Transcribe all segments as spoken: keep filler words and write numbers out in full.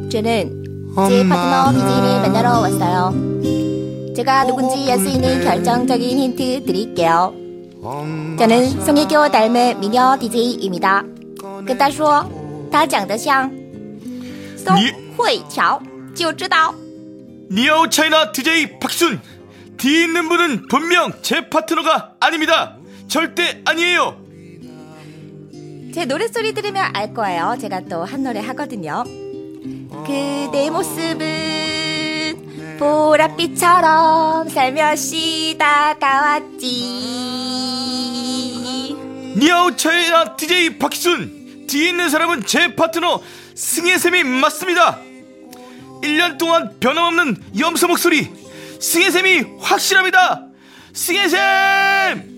저는 제 파트너 디제이를 만나러 왔어요. 제가 누군지 알 수 있는 결정적인 힌트 드릴게요. 저는 송혜교 닮은 미녀 디제이입니다. 跟他说他长得像宋慧乔就知道 니아오 차이나 디제이 박순. 뒤에 있는 분은 분명 제 파트너가 아닙니다. 절대 아니에요. 제 노랫소리 들으면 알 거예요. 제가 또 한 노래 하거든요. 그대 모습은 보랏빛처럼 살며시 다가왔지. 니아오 차이나 디제이 박순. 뒤에 있는 사람은 제 파트너 승혜쌤이 맞습니다. 일 년 동안 변함없는 염소 목소리 승혜쌤이 확실합니다. 승혜쌤.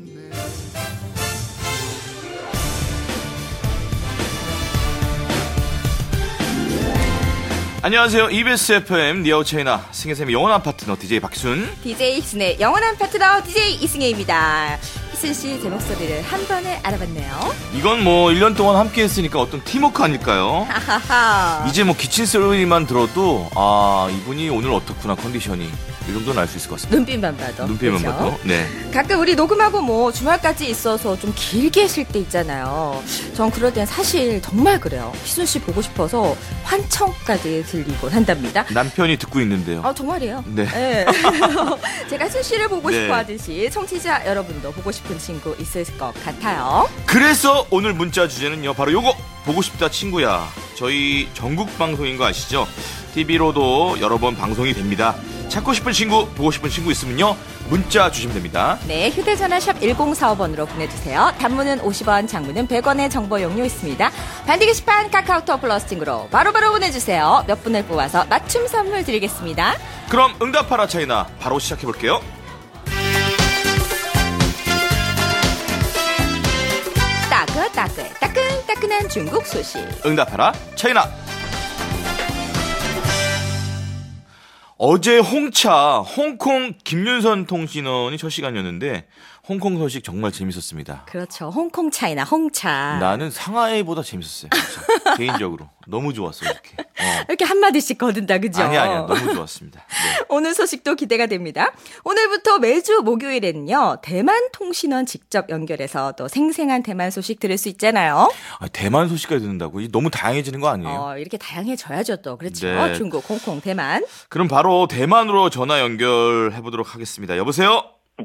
안녕하세요. 이비에스 에프엠 니아오 차이나 승혜쌤의 영원한 파트너 디제이 박순, 디제이 이순의 영원한 파트너 디제이 이승혜입니다. 희순씨 제 목소리를 한 번에 알아봤네요. 이건 뭐 일 년 동안 함께 했으니까 어떤 팀워크 아닐까요? 하하하. 이제 뭐 기침 소리만 들어도 아 이분이 오늘 어떻구나 컨디션이 이 정도는 알 수 있을 것 같습니다. 눈빛만 봐도. 눈빛만 그렇죠? 봐도. 네. 가끔 우리 녹음하고 뭐 주말까지 있어서 좀 길게 쉴 때 있잖아요. 전 그럴 땐 사실 정말 그래요. 희순 씨 보고 싶어서 환청까지 들리곤 한답니다. 남편이 듣고 있는데요. 아 정말이에요? 네. 네. 제가 희순 씨를 보고 네. 싶어 하듯이 청취자 여러분도 보고 싶은 친구 있을 것 같아요. 그래서 오늘 문자 주제는요 바로 요거. 보고 싶다 친구야. 저희 전국 방송인 거 아시죠? 티비로도 여러 번 방송이 됩니다. 찾고 싶은 친구, 보고 싶은 친구 있으면요 문자 주시면 됩니다. 네, 휴대전화 샵 일공사오 번으로 보내주세요. 단문은 오십 원, 장문은 백 원의 정보 용료 있습니다. 반디 게시판 카카오톡 플러스 친구로 바로바로 보내주세요. 몇 분을 뽑아서 맞춤 선물 드리겠습니다. 그럼 응답하라 차이나 바로 시작해볼게요. 따끈따끈 따끈따끈한 중국 소식. 응답하라 차이나. 어제 홍차 홍콩 김윤선 통신원이 첫 시간이었는데 홍콩 소식 정말 재밌었습니다. 그렇죠. 홍콩 차이나 홍차. 나는 상하이보다 재밌었어요. 진짜. 개인적으로 너무 좋았어요. 이렇게. 어. 이렇게 한마디씩 거둔다 그죠? 아니 아니야 너무 좋았습니다. 네. 오늘 소식도 기대가 됩니다. 오늘부터 매주 목요일에는요 대만 통신원 직접 연결해서 또 생생한 대만 소식 들을 수 있잖아요. 아, 대만 소식까지 듣는다고 너무 다양해지는 거 아니에요? 어, 이렇게 다양해져야죠 또. 그렇죠. 네. 중국, 홍콩, 대만. 그럼 바로 대만으로 전화 연결해 보도록 하겠습니다. 여보세요?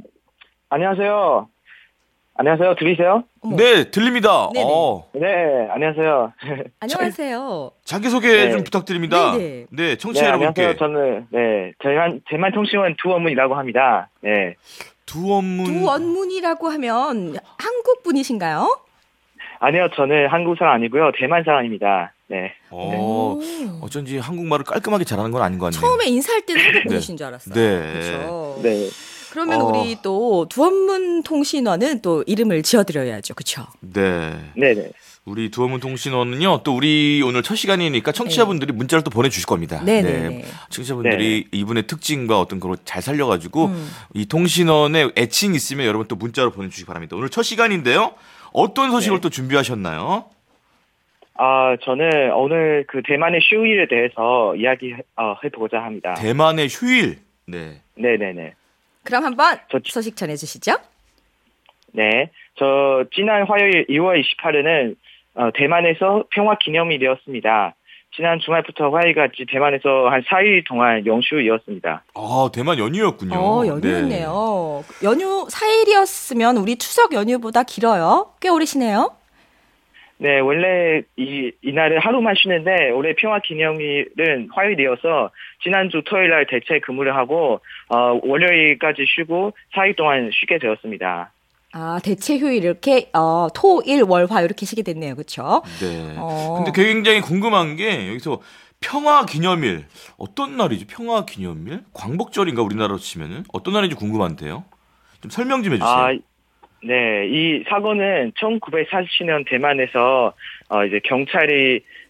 안녕하세요. 안녕하세요. 들리세요? 어머. 네 들립니다. 네네. 어. 네, 안녕하세요. 안녕하세요. 자기소개 네. 좀 부탁드립니다. 네네. 네 청취자 네, 여러분께. 안녕하세요. 저는 네 대만 대만 통신원 두원문이라고 합니다. 네. 두원문. 두원문이라고 하면 한국 분이신가요? 아니요, 저는 한국 사람 아니고요, 대만 사람입니다. 네. 어, 오. 어쩐지 한국말을 깔끔하게 잘하는 건 아닌 것 같네요. 처음에 인사할 때는 한국 네. 분이신 줄 알았어요. 네. 그렇죠. 네. 그러면 어. 우리 또 두원문 통신원은 또 이름을 지어드려야죠. 그렇죠? 네. 네, 네. 우리 두어문 통신원은요, 또 우리 오늘 첫 시간이니까 청취자분들이 문자를 또 보내주실 겁니다. 네네네. 청취자분들이 이분의 특징과 어떤 걸 잘 살려가지고 음. 이 통신원에 애칭 있으면 여러분 또 문자로 보내주시기 바랍니다. 오늘 첫 시간인데요. 어떤 소식을 네. 또 준비하셨나요? 아, 저는 오늘 그 대만의 휴일에 대해서 이야기 어, 해보고자 합니다. 대만의 휴일. 네. 네, 네, 네. 그럼 한번 저- 소식 전해주시죠. 네. 저 지난 화요일 이월 이십팔일은 어, 대만에서 평화 기념일이었습니다. 지난 주말부터 화요일까지 대만에서 한 사 일 동안 연휴이었습니다. 아, 대만 연휴였군요. 어, 연휴였네요. 연휴 사 일이었으면 우리 추석 연휴보다 길어요. 꽤 오래시네요. 네, 원래 이, 이날은 하루만 쉬는데 올해 평화 기념일은 화요일이어서 지난주 토요일 날 대체 근무를 하고 어, 월요일까지 쉬고 사 일 동안 쉬게 되었습니다. 아, 대체 휴일 이렇게 어, 토, 일, 월, 화 이렇게 쉬게 됐네요. 그렇죠? 네. 어. 근데 굉장히 궁금한 게 여기서 평화 기념일 어떤 날이죠? 평화 기념일? 광복절인가 우리나라로 치면은 어떤 날인지 궁금한데요. 좀 설명 좀 해주세요. 아, 네, 이 사고는 천구백사십 년 대만에서 어, 이제 경찰이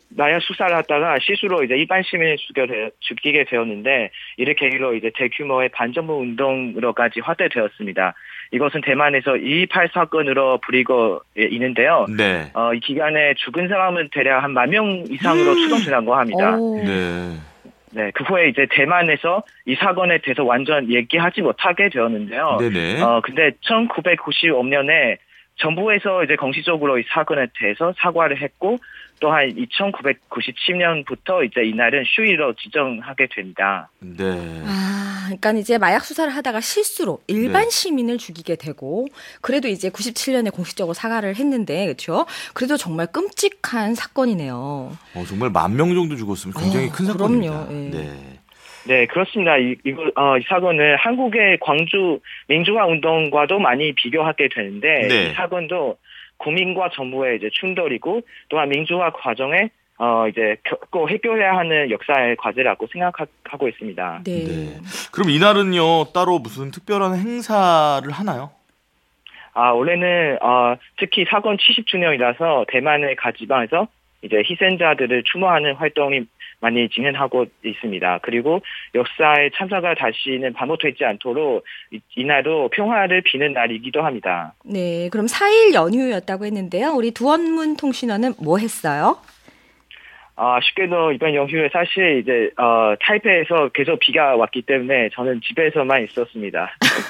마약 수사를 하다가 실수로 이제 일반 시민을 죽여 죽이게 되었는데 이를 계기로 이제 대규모의 반정부 운동으로까지 확대되었습니다. 이것은 대만에서 이이팔 사건으로 불리고 있는데요. 네. 어, 이 기간에 죽은 사람은 대략 한 만 명 이상으로 음. 추정된다고 합니다. 오. 네. 네, 그 후에 이제 대만에서 이 사건에 대해서 완전 얘기하지 못하게 되었는데요. 네네. 어, 근데 천구백구십오 년에 정부에서 이제 공식적으로 이 사건에 대해서 사과를 했고, 또한 천구백구십칠 년부터 이제 이날은 휴일로 지정하게 됩니다. 네. 아, 그러니까 이제 마약 수사를 하다가 실수로 일반 네. 시민을 죽이게 되고, 그래도 이제 구십칠 년에 공식적으로 사과를 했는데, 그렇죠? 그래도 정말 끔찍한 사건이네요. 어, 정말 만 명 정도 죽었으면 굉장히 어, 큰 사건입니다. 그럼요. 예. 네. 네, 그렇습니다. 이, 이거, 어, 이 사건은 한국의 광주 민주화 운동과도 많이 비교하게 되는데, 네. 이 사건도 국민과 정부의 이제 충돌이고, 또한 민주화 과정에, 어, 이제, 꼭 해결해야 하는 역사의 과제라고 생각하고 있습니다. 네. 네. 그럼 이날은요, 따로 무슨 특별한 행사를 하나요? 아, 올해는, 어, 특히 사건 칠십 주년이라서 대만의 각 지방에서 이제 희생자들을 추모하는 활동이 많이 진행하고 있습니다. 그리고 역사의 참사가 다시는 반복되지 않도록 이, 이날도 평화를 비는 날이기도 합니다. 네, 그럼 사 일 연휴였다고 했는데요. 우리 두원문 통신원은 뭐 했어요? 아, 쉽게도 이번 연휴에 사실 이제 어, 타이페이에서 계속 비가 왔기 때문에 저는 집에서만 있었습니다.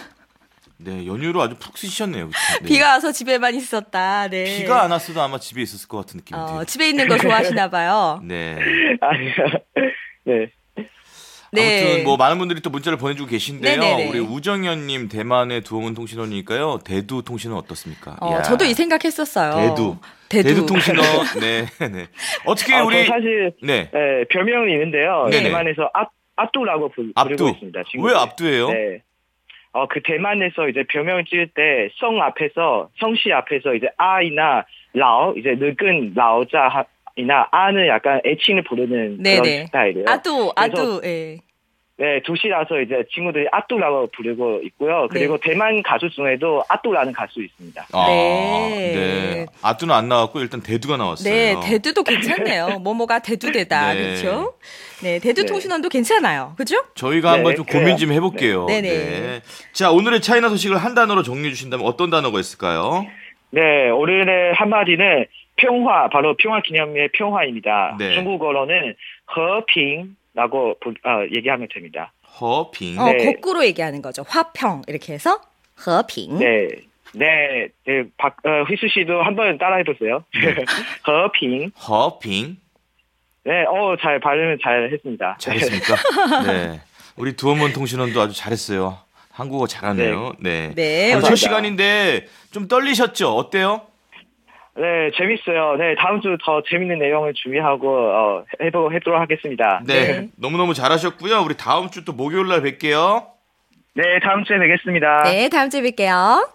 네, 연휴로 아주 푹 쉬셨네요. 네. 비가 와서 집에만 있었다. 네. 비가 안 왔어도 아마 집에 있었을 것 같은 느낌이 어, 들어요. 집에 있는 거 좋아하시나 봐요. 네. 아니요. 네. 네. 아무튼 뭐 많은 분들이 또 문자를 보내주고 계신데요. 네네네. 우리 우정현님 대만의 두어문 통신원이니까요. 대두 통신원 어떻습니까? 어, 이야. 저도 이 생각했었어요. 대두. 대두. 대두 통신원. 네, 네. 어떻게 아, 우리 사실 네. 네, 별명이 있는데요. 네네. 대만에서 압 압두라고 부르고 압두. 있습니다. 친구들. 왜 압두예요? 네. 어, 그 대만에서 이제 별명을 지을 때 성 앞에서 성씨 앞에서 이제 아이나 라오 이제 늙은 라오자이나 아는 약간 애칭을 부르는 네네. 그런 스타일이에요. 아두, 아두. 그래서 예. 네, 도시라서 이제 친구들이 아뚜라고 부르고 있고요. 그리고 네. 대만 가수 중에도 아뚜라는 가수 있습니다. 아, 네. 네. 아뚜는 안 나왔고 일단 대두가 나왔어요. 네, 대두도 괜찮네요. 뭐뭐가 대두되다. 네. 그렇죠? 네, 대두 네. 통신원도 괜찮아요. 그죠? 저희가 네, 한번 좀 그래요. 고민 좀 해볼게요. 네. 네네. 네. 자, 오늘의 차이나 소식을 한 단어로 정리해 주신다면 어떤 단어가 있을까요? 네, 오늘의 한마디는 평화, 바로 평화 기념일의 평화입니다. 네. 중국어로는和平라고 부- 어, 얘기하면 됩니다. 허핑. 어, 네. 거꾸로 얘기하는 거죠. 화평 이렇게 해서和平. 네, 네, 네, 박, 어, 휘수 씨도 한번 따라해보세요.和平. 허핑. 네, 어, 잘 발음 잘 했습니다. 잘했습니까? 네. 우리 두어문 통신원도 아주 잘했어요. 한국어 잘하네요. 네. 네, 오늘 첫 감사합니다. 시간인데 좀 떨리셨죠? 어때요? 네, 재밌어요. 네, 다음 주 더 재밌는 내용을 준비하고, 어, 해보, 해보도록 하겠습니다. 네. 네. 너무너무 잘하셨고요. 우리 다음 주 또 목요일 날 뵐게요. 네, 다음 주에 뵙겠습니다. 네, 다음 주에 뵐게요.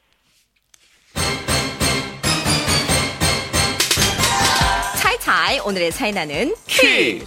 차이차이 오늘의 차이나는 퀴즈.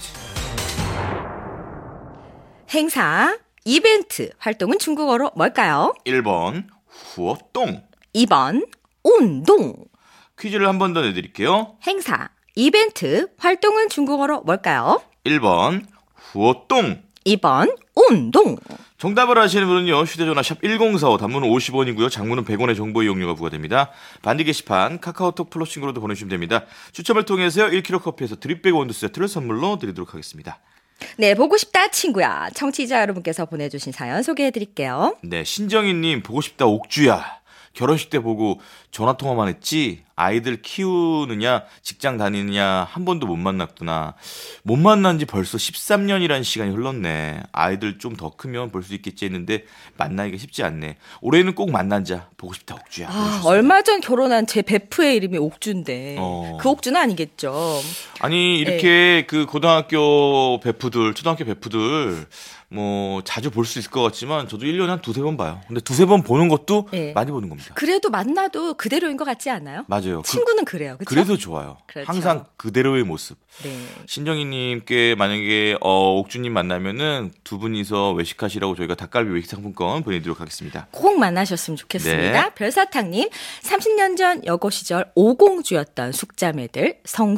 행사, 이벤트, 활동은 중국어로 뭘까요? 일 번 후어똥. 이 번 운동. 퀴즈를 한 번 더 내드릴게요. 행사, 이벤트, 활동은 중국어로 뭘까요? 일 번 후어똥. 이 번 운동. 정답을 아시는 분은요. 휴대전화 샵 일공사오 단문은 오십 원이고요. 장문은 백 원의 정보 이용료가 부과됩니다. 반디 게시판 카카오톡 플러스 친구로도 보내주시면 됩니다. 추첨을 통해서요. 일 킬로그램 커피에서 드립백 원두 세트를 선물로 드리도록 하겠습니다. 네, 보고 싶다 친구야. 청취자 여러분께서 보내주신 사연 소개해드릴게요. 네, 신정희님 보고 싶다 옥주야. 결혼식 때 보고 전화통화만 했지 아이들 키우느냐 직장 다니느냐 한 번도 못 만났구나. 못 만난 지 벌써 십삼 년이라는 시간이 흘렀네. 아이들 좀 더 크면 볼 수 있겠지 했는데 만나기가 쉽지 않네. 올해는 꼭 만나자. 보고 싶다 옥주야. 아, 얼마 전 결혼한 제 베프의 이름이 옥주인데 어. 그 옥주는 아니겠죠. 아니 이렇게 그 고등학교 베프들 초등학교 베프들 뭐 자주 볼 수 있을 것 같지만 저도 일 년에 한 두세 번 봐요. 근데 두세 번 보는 것도 네. 많이 보는 겁니다. 그래도 만나도 그대로인 것 같지 않아요? 맞아요. 친구는 그래요. 그렇죠? 그래도 좋아요. 그렇죠. 항상 그대로의 모습. 네. 신정희님께 만약에 어, 옥주님 만나면은 두 분이서 외식하시라고 저희가 닭갈비 외식 상품권 보내드리도록 하겠습니다. 꼭 만나셨으면 좋겠습니다. 네. 별사탕님, 삼십 년 전 여고 시절 오공주였던 숙자매들 성숙,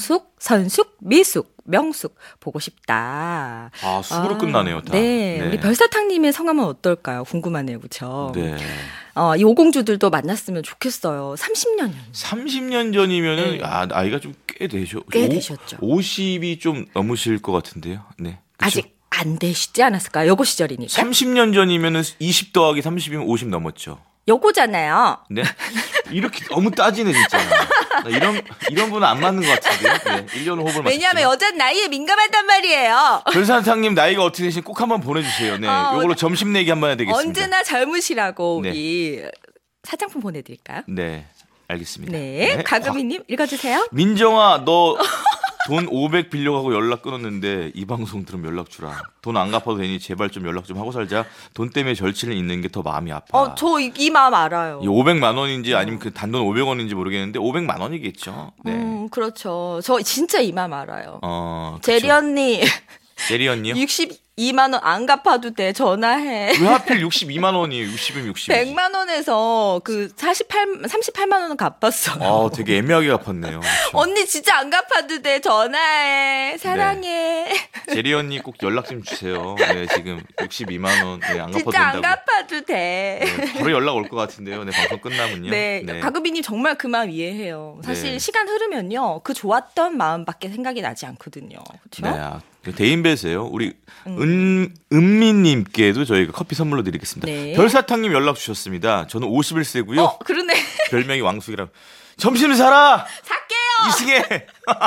선숙, 미숙, 명숙 보고 싶다. 아, 숙으로 아, 끝나네요. 다. 네, 네. 우리 별사탕님의 성함은 어떨까요? 궁금하네요, 그렇죠? 네. 어, 이 오공주들도 만났으면 좋겠어요. 삼십 년. 삼십 년 전이면은 네. 아, 나이가 좀 꽤 되죠. 꽤 오, 되셨죠. 오십이 좀 넘으실 것 같은데요. 네. 그쵸? 아직 안 되시지 않았을까요? 요거 시절이니까. 삼십 년 전이면은 이십 더하기 삼십이면 오십 넘었죠. 요거잖아요. 네. 이렇게 너무 따지네 진짜. 나 이런 이런 분은 안 맞는 것 같은데요. 네. 일 년 호흡을 왜냐하면 여자는 나이에 민감하단 말이에요. 별사탕님 나이가 어떻게 되시는지 꼭 한번 보내주세요. 네. 어, 요걸로 점심 내기 한번 해야 되겠습니다. 언제나 젊으시라고 네. 우리 사장품 보내드릴까요? 네. 알겠습니다. 네. 네. 가금이님 읽어주세요. 민정아 너 돈 오백 빌려가고 연락 끊었는데 이 방송 들으면 연락 주라. 돈 안 갚아도 되니 제발 좀 연락 좀 하고 살자. 돈 때문에 절친을 잇는 게 더 마음이 아파. 어, 저 이 마음 알아요. 이 오백만 원인지 아니면 그 단돈 오백 원인지 모르겠는데 오백만 원이겠죠. 네. 음, 그렇죠. 저 진짜 이 마음 알아요. 어, 제리 언니 제리 언니요? 육십이만 원 안 갚아도 돼. 전화해. 왜 하필 육십이만 원이에요? 육십이면 육십. 백만 원에서 그 사십팔, 삼십팔만 원은 갚았어요. 아, 되게 애매하게 갚았네요. 그렇죠. 언니 진짜 안 갚아도 돼. 전화해. 사랑해. 제리 언니 꼭 연락 좀 주세요. 네, 지금 육십이만 원 네, 안 갚아도 진짜 안 된다고. 갚아도 돼. 네, 바로 연락 올 것 같은데요. 네, 방송 끝나면요. 네, 네. 가급이님 정말 그 마음 이해해요. 사실 네. 시간 흐르면요, 그 좋았던 마음밖에 생각이 나지 않거든요. 네, 그렇죠? 아, 대인배세요. 우리 은 은미님께도 저희가 커피 선물로 드리겠습니다. 네. 별사탕님 연락 주셨습니다. 저는 오십일 세고요. 어, 그러네. 별명이 왕숙이라. 점심 사라. 살게요. 이승혜.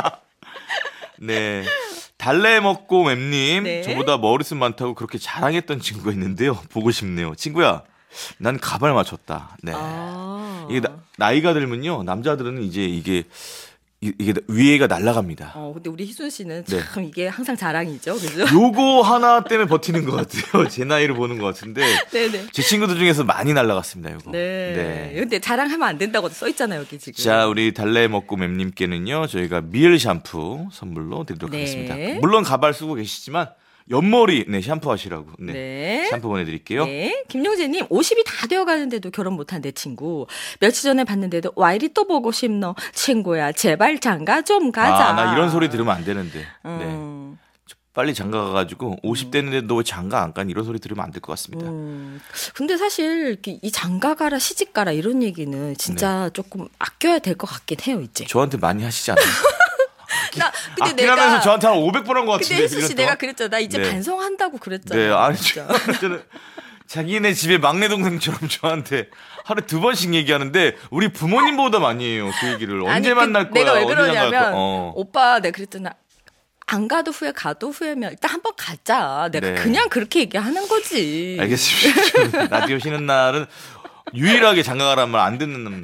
네. 달래 먹고 맵님. 네. 저보다 머리숱 많다고 그렇게 자랑했던 친구가 있는데요. 보고 싶네요. 친구야, 난 가발 맞췄다. 네. 아. 이게 나, 나이가 들면요, 남자들은 이제 이게 이- 이게 위에가 날아갑니다. 어, 근데 우리 희순 씨는 네. 참 이게 항상 자랑이죠, 그죠? 요거 하나 때문에 버티는 것 같아요. 제 나이를 보는 것 같은데 네네. 제 친구들 중에서 많이 날아갔습니다. 요거. 네. 근데 자랑하면 안 된다고 써 있잖아요, 여기 지금. 자, 우리 달래 먹고 맵님께는요, 저희가 미엘 샴푸 선물로 드리도록 네. 하겠습니다. 물론 가발 쓰고 계시지만 옆머리 네 샴푸 하시라고 네, 네. 샴푸 보내드릴게요. 네. 김용재님, 오십이 다 되어 가는데도 결혼 못한 내 친구. 며칠 전에 봤는데도 와 이리 또 보고 싶노. 친구야, 제발 장가 좀 가자. 아, 나 이런 소리 들으면 안 되는데. 네. 음. 빨리 장가 가가지고 오십 대인데 너 왜 장가 안 간? 이런 소리 들으면 안 될 것 같습니다. 음. 근데 사실 이렇게 이 장가 가라 시집 가라 이런 얘기는 진짜 조금 아껴야 될 것 같긴 해요, 이제. 저한테 많이 하시지 않아요? 나 근데 아끼라면서 내가 저한테 한 오백 번 한 것 같은데. 근데 혜수 씨 일 년 내가 동안? 그랬잖아. 나 이제 네. 반성한다고 그랬잖아. 네, 아니 진짜. 저는 자기네 집에 막내 동생처럼 저한테 하루 두 번씩 얘기하는데 우리 부모님보다 많이 해요 그 얘기를. 언제 아니, 그 만날 거야? 내가 왜 언제 장가 갈 거야? 그러냐면 어. 오빠 내가 그랬잖아. 안 가도 후회 가도 후회면 일단 한번 가자. 내가 네. 그냥 그렇게 얘기하는 거지. 알겠습니다. 저는 라디오 쉬는 날은 유일하게 장가 가라는 말 안 듣는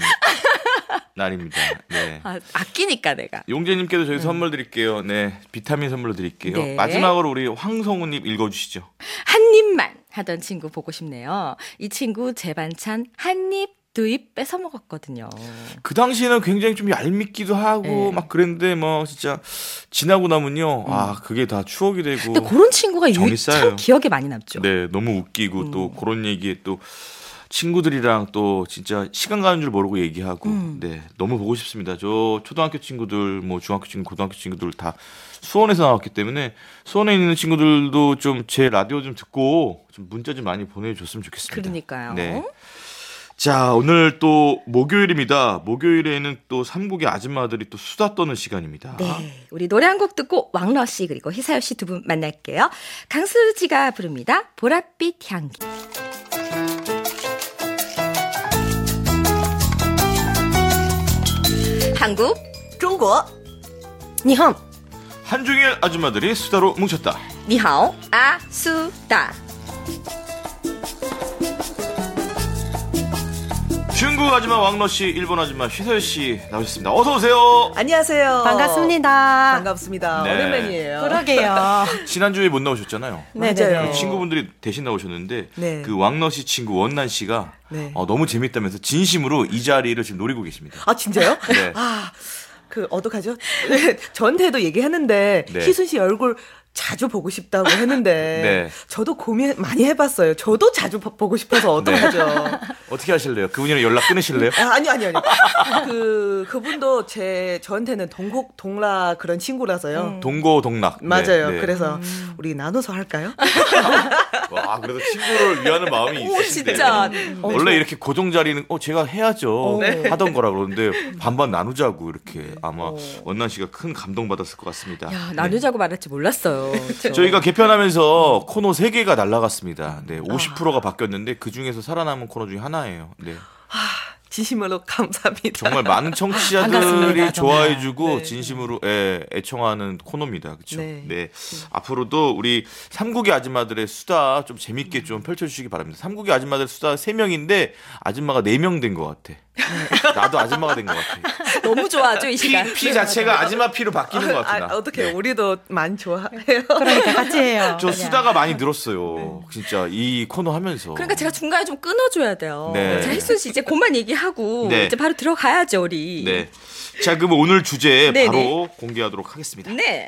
날입니다. 네. 아, 아끼니까 내가. 용재님께도 저희 선물 드릴게요. 네, 비타민 선물로 드릴게요. 네. 마지막으로 우리 황성우님 읽어주시죠. 한 입만 하던 친구 보고 싶네요. 이 친구 제 반찬 한 입, 두 입 뺏어 먹었거든요. 그 당시에는 굉장히 좀 얄밉기도 하고 네. 막 그랬는데 뭐 진짜 지나고 나면요, 아 그게 다 추억이 되고. 근데 그런 친구가 정이 유, 참 쌓여요. 기억에 많이 남죠. 네, 너무 웃기고 음. 또 그런 얘기에 또 친구들이랑 또 진짜 시간 가는 줄 모르고 얘기하고. 음. 네, 너무 보고 싶습니다. 저 초등학교 친구들, 뭐 중학교 친구, 고등학교 친구들 다 수원에서 나왔기 때문에 수원에 있는 친구들도 좀 제 라디오 좀 듣고 좀 문자 좀 많이 보내줬으면 좋겠습니다. 그러니까요. 네. 자, 오늘 또 목요일입니다. 목요일에는 또 삼국의 아줌마들이 또 수다 떠는 시간입니다. 네, 우리 노래 한 곡 듣고 왕러 씨 그리고 희사요 씨 두 분 만날게요. 강수지가 부릅니다. 보랏빛 향기. 한국, 중국, 니혼, 한중일 아줌마들이 수다로 뭉쳤다. 니하오, 아수다. 중국 아줌마 왕러 씨, 일본 아줌마 휘서연 씨 나오셨습니다. 어서 오세요. 안녕하세요. 반갑습니다. 반갑습니다. 네. 오랜만이에요. 그러게요. 지난주에 못 나오셨잖아요. 맞아요. 그 친구분들이 대신 나오셨는데 네. 그 왕러 씨 친구 원난 씨가 네. 어, 너무 재밌다면서 진심으로 이 자리를 지금 노리고 계십니다. 아 진짜요? 네. 아, 그 어떡하죠? 전태도 얘기했는데 네. 희순 씨 얼굴 자주 보고 싶다고 했는데 네. 저도 고민 많이 해봤어요. 저도 자주 보- 보고 싶어서 어떡하죠? 네. 어떻게 하실래요? 그분이랑 연락 끊으실래요? 아, 아니 아니 아니. 그 그분도 제 저한테는 동국 동락 그런 친구라서요. 음. 동고 동락. 맞아요. 네, 네. 그래서 우리 나눠서 할까요? 와, 그래도 친구를 위하는 마음이 오, 있으신데. 진짜. 원래 이렇게 고정 자리는 어 제가 해야죠 네. 하던 거라 그러는데 반반 나누자고 이렇게 아마 원난 씨가 큰 감동 받았을 것 같습니다. 야, 네. 나누자고 말할지 몰랐어요. 그쵸? 저희가 개편하면서 코너 세 개가 날라갔습니다. 네, 오십 퍼센트가 바뀌었는데 그 중에서 살아남은 코너 중에 하나예요. 네. 진심으로 감사합니다. 정말 많은 청취자들이 반갑습니다, 정말. 좋아해주고 네. 진심으로 애, 애청하는 코너입니다. 그렇죠? 네. 네. 앞으로도 우리 삼국의 아줌마들의 수다 좀 재밌게 좀 펼쳐주시기 바랍니다. 삼국의 아줌마들 수다 세 명인데 아줌마가 네 명 된 것 같아. 나도 아줌마가 된 것 같아. 너무 좋아하죠, 이 피, 시간. 피 자체가 아줌마 피로 바뀌는 것 같아. 아, 어떻게 우리도 많이 좋아해요. 그러니까 같이 해요. 저 수다가 많이 늘었어요. 진짜 이 코너 하면서. 그러니까 제가 중간에 좀 끊어줘야 돼요. 네. 자, 혜순 씨 이제 그만 얘기하고 네. 이제 바로 들어가야죠, 우리. 네. 자, 그럼 오늘 주제 네네. 바로 공개하도록 하겠습니다. 네.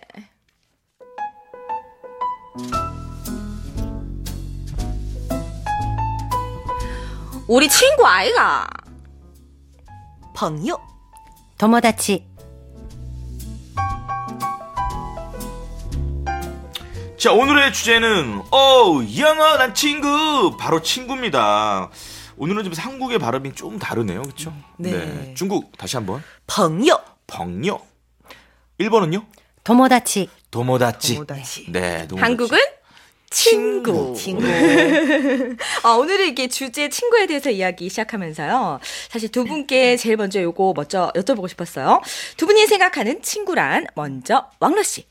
우리 친구 아이가 朋友 도모다치. 자, 오늘의 주제는 어 이양아 난 친구 바로 친구입니다. 오늘은 좀 한국의 발음이 좀 다르네요, 그렇죠? 네. 중국 다시 한번 朋友 벙요. 일본은요? 도모다치. 도모다치. 도모다치. 네, 도모다치. 한국은 친구. 친구. 아, 오늘은 이게 주제 친구에 대해서 이야기 시작하면서요. 사실 두 분께 제일 먼저 요거 먼저 여쭤보고 싶었어요. 두 분이 생각하는 친구란 먼저 왕러 씨.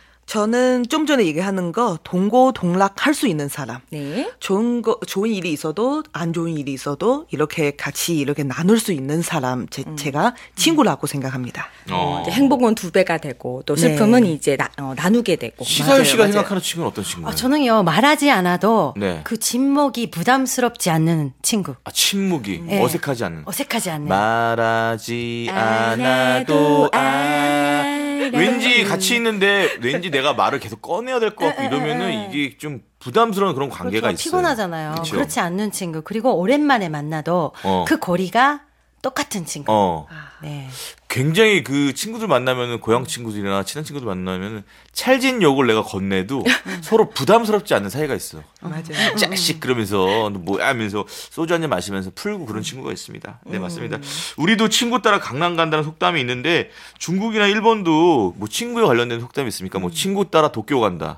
저는 좀 전에 얘기하는 거 동고동락 할 수 있는 사람. 네. 좋은 거 좋은 일이 있어도 안 좋은 일이 있어도 이렇게 같이 이렇게 나눌 수 있는 사람 제, 제가 친구라고 생각합니다. 어, 어. 이제 행복은 두 배가 되고 또 슬픔은 네. 이제 나, 어, 나누게 되고. 시사연 맞아요, 씨가 맞아요. 생각하는 친구는 어떤 친구예요? 아, 저는요, 말하지 않아도 네. 그 침묵이 부담스럽지 않는 친구. 아, 침묵이 네. 어색하지 않는. 어색하지 않는. 말하지 않아도 않아도 아. 알아. 왠지 같이 있는데 왠지 내가 말을 계속 꺼내야 될 것 같고 이러면은 이게 좀 부담스러운 그런 관계가 그렇죠, 있어요. 피곤하잖아요. 그렇죠? 그렇지 않는 친구. 그리고 오랜만에 만나도 어. 그 거리가 똑같은 친구. 어. 네. 굉장히 그 친구들 만나면은 고향 친구들이나 친한 친구들 만나면은 찰진 욕을 내가 건네도 서로 부담스럽지 않는 사이가 있어. 맞아요. 짜식 그러면서 너 뭐야 하면서 소주 한잔 마시면서 풀고 그런 친구가 있습니다. 네, 맞습니다. 우리도 친구 따라 강남 간다는 속담이 있는데 중국이나 일본도 뭐 친구에 관련된 속담이 있습니까? 뭐 친구 따라 도쿄 간다.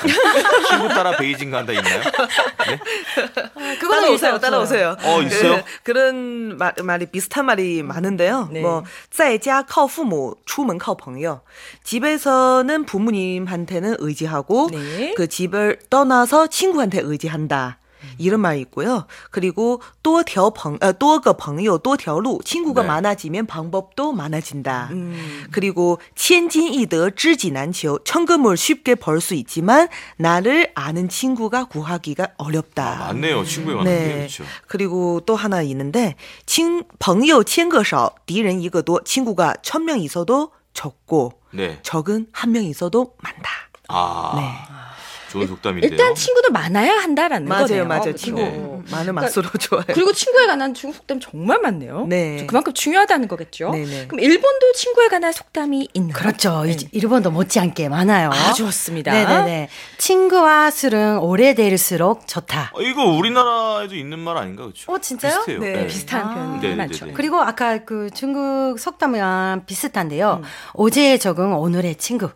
친구 따라 베이징 간다 있나요? 네? 그거는 따라오세요, 따라오세요. 어, 있어요? 그, 런 말, 말이 비슷한 말이 많은데요. 네. 뭐, 在家靠父母,出门靠朋友. 집에서는 부모님한테는 의지하고, 네. 그 집을 떠나서 친구한테 의지한다. 이런 말이 있고요. 그리고 多条朋, 어, 多个朋友,多条路. 친구가 네. 많아지면 방법도 많아진다. 음. 그리고 千金易得,知己难求. 천금을 쉽게 벌 수 있지만 나를 아는 친구가 구하기가 어렵다. 아, 맞네요. 친구에 관한 게 네. 그렇죠. 그리고 또 하나 있는데, 친, 朋友千个少,敌人一个多. 친구가 천 명 있어도 적고, 네. 적은 한 명 있어도 많다. 아. 네. 좋은 속담인데요. 일단 친구도 많아야 한다라는 맞아요, 거네요. 맞아요. 그쵸? 친구 네. 많은 맛으로 좋아요. 그리고 친구에 관한 중국 속담 정말 많네요. 네. 그만큼 중요하다는 거겠죠. 네네. 그럼 일본도 친구에 관한 속담이 있나요? 그렇죠. 네. 이- 일본도 못지않게 많아요. 아, 좋습니다. 네네네. 친구와 술은 오래될수록 좋다. 어, 이거 우리나라에도 있는 말 아닌가 그렇죠? 어, 진짜요? 비슷해요. 네. 비슷한 아. 표현이 네네네네. 많죠. 그리고 아까 그 중국 속담이랑 비슷한데요. 어제의 적응 오늘의 친구.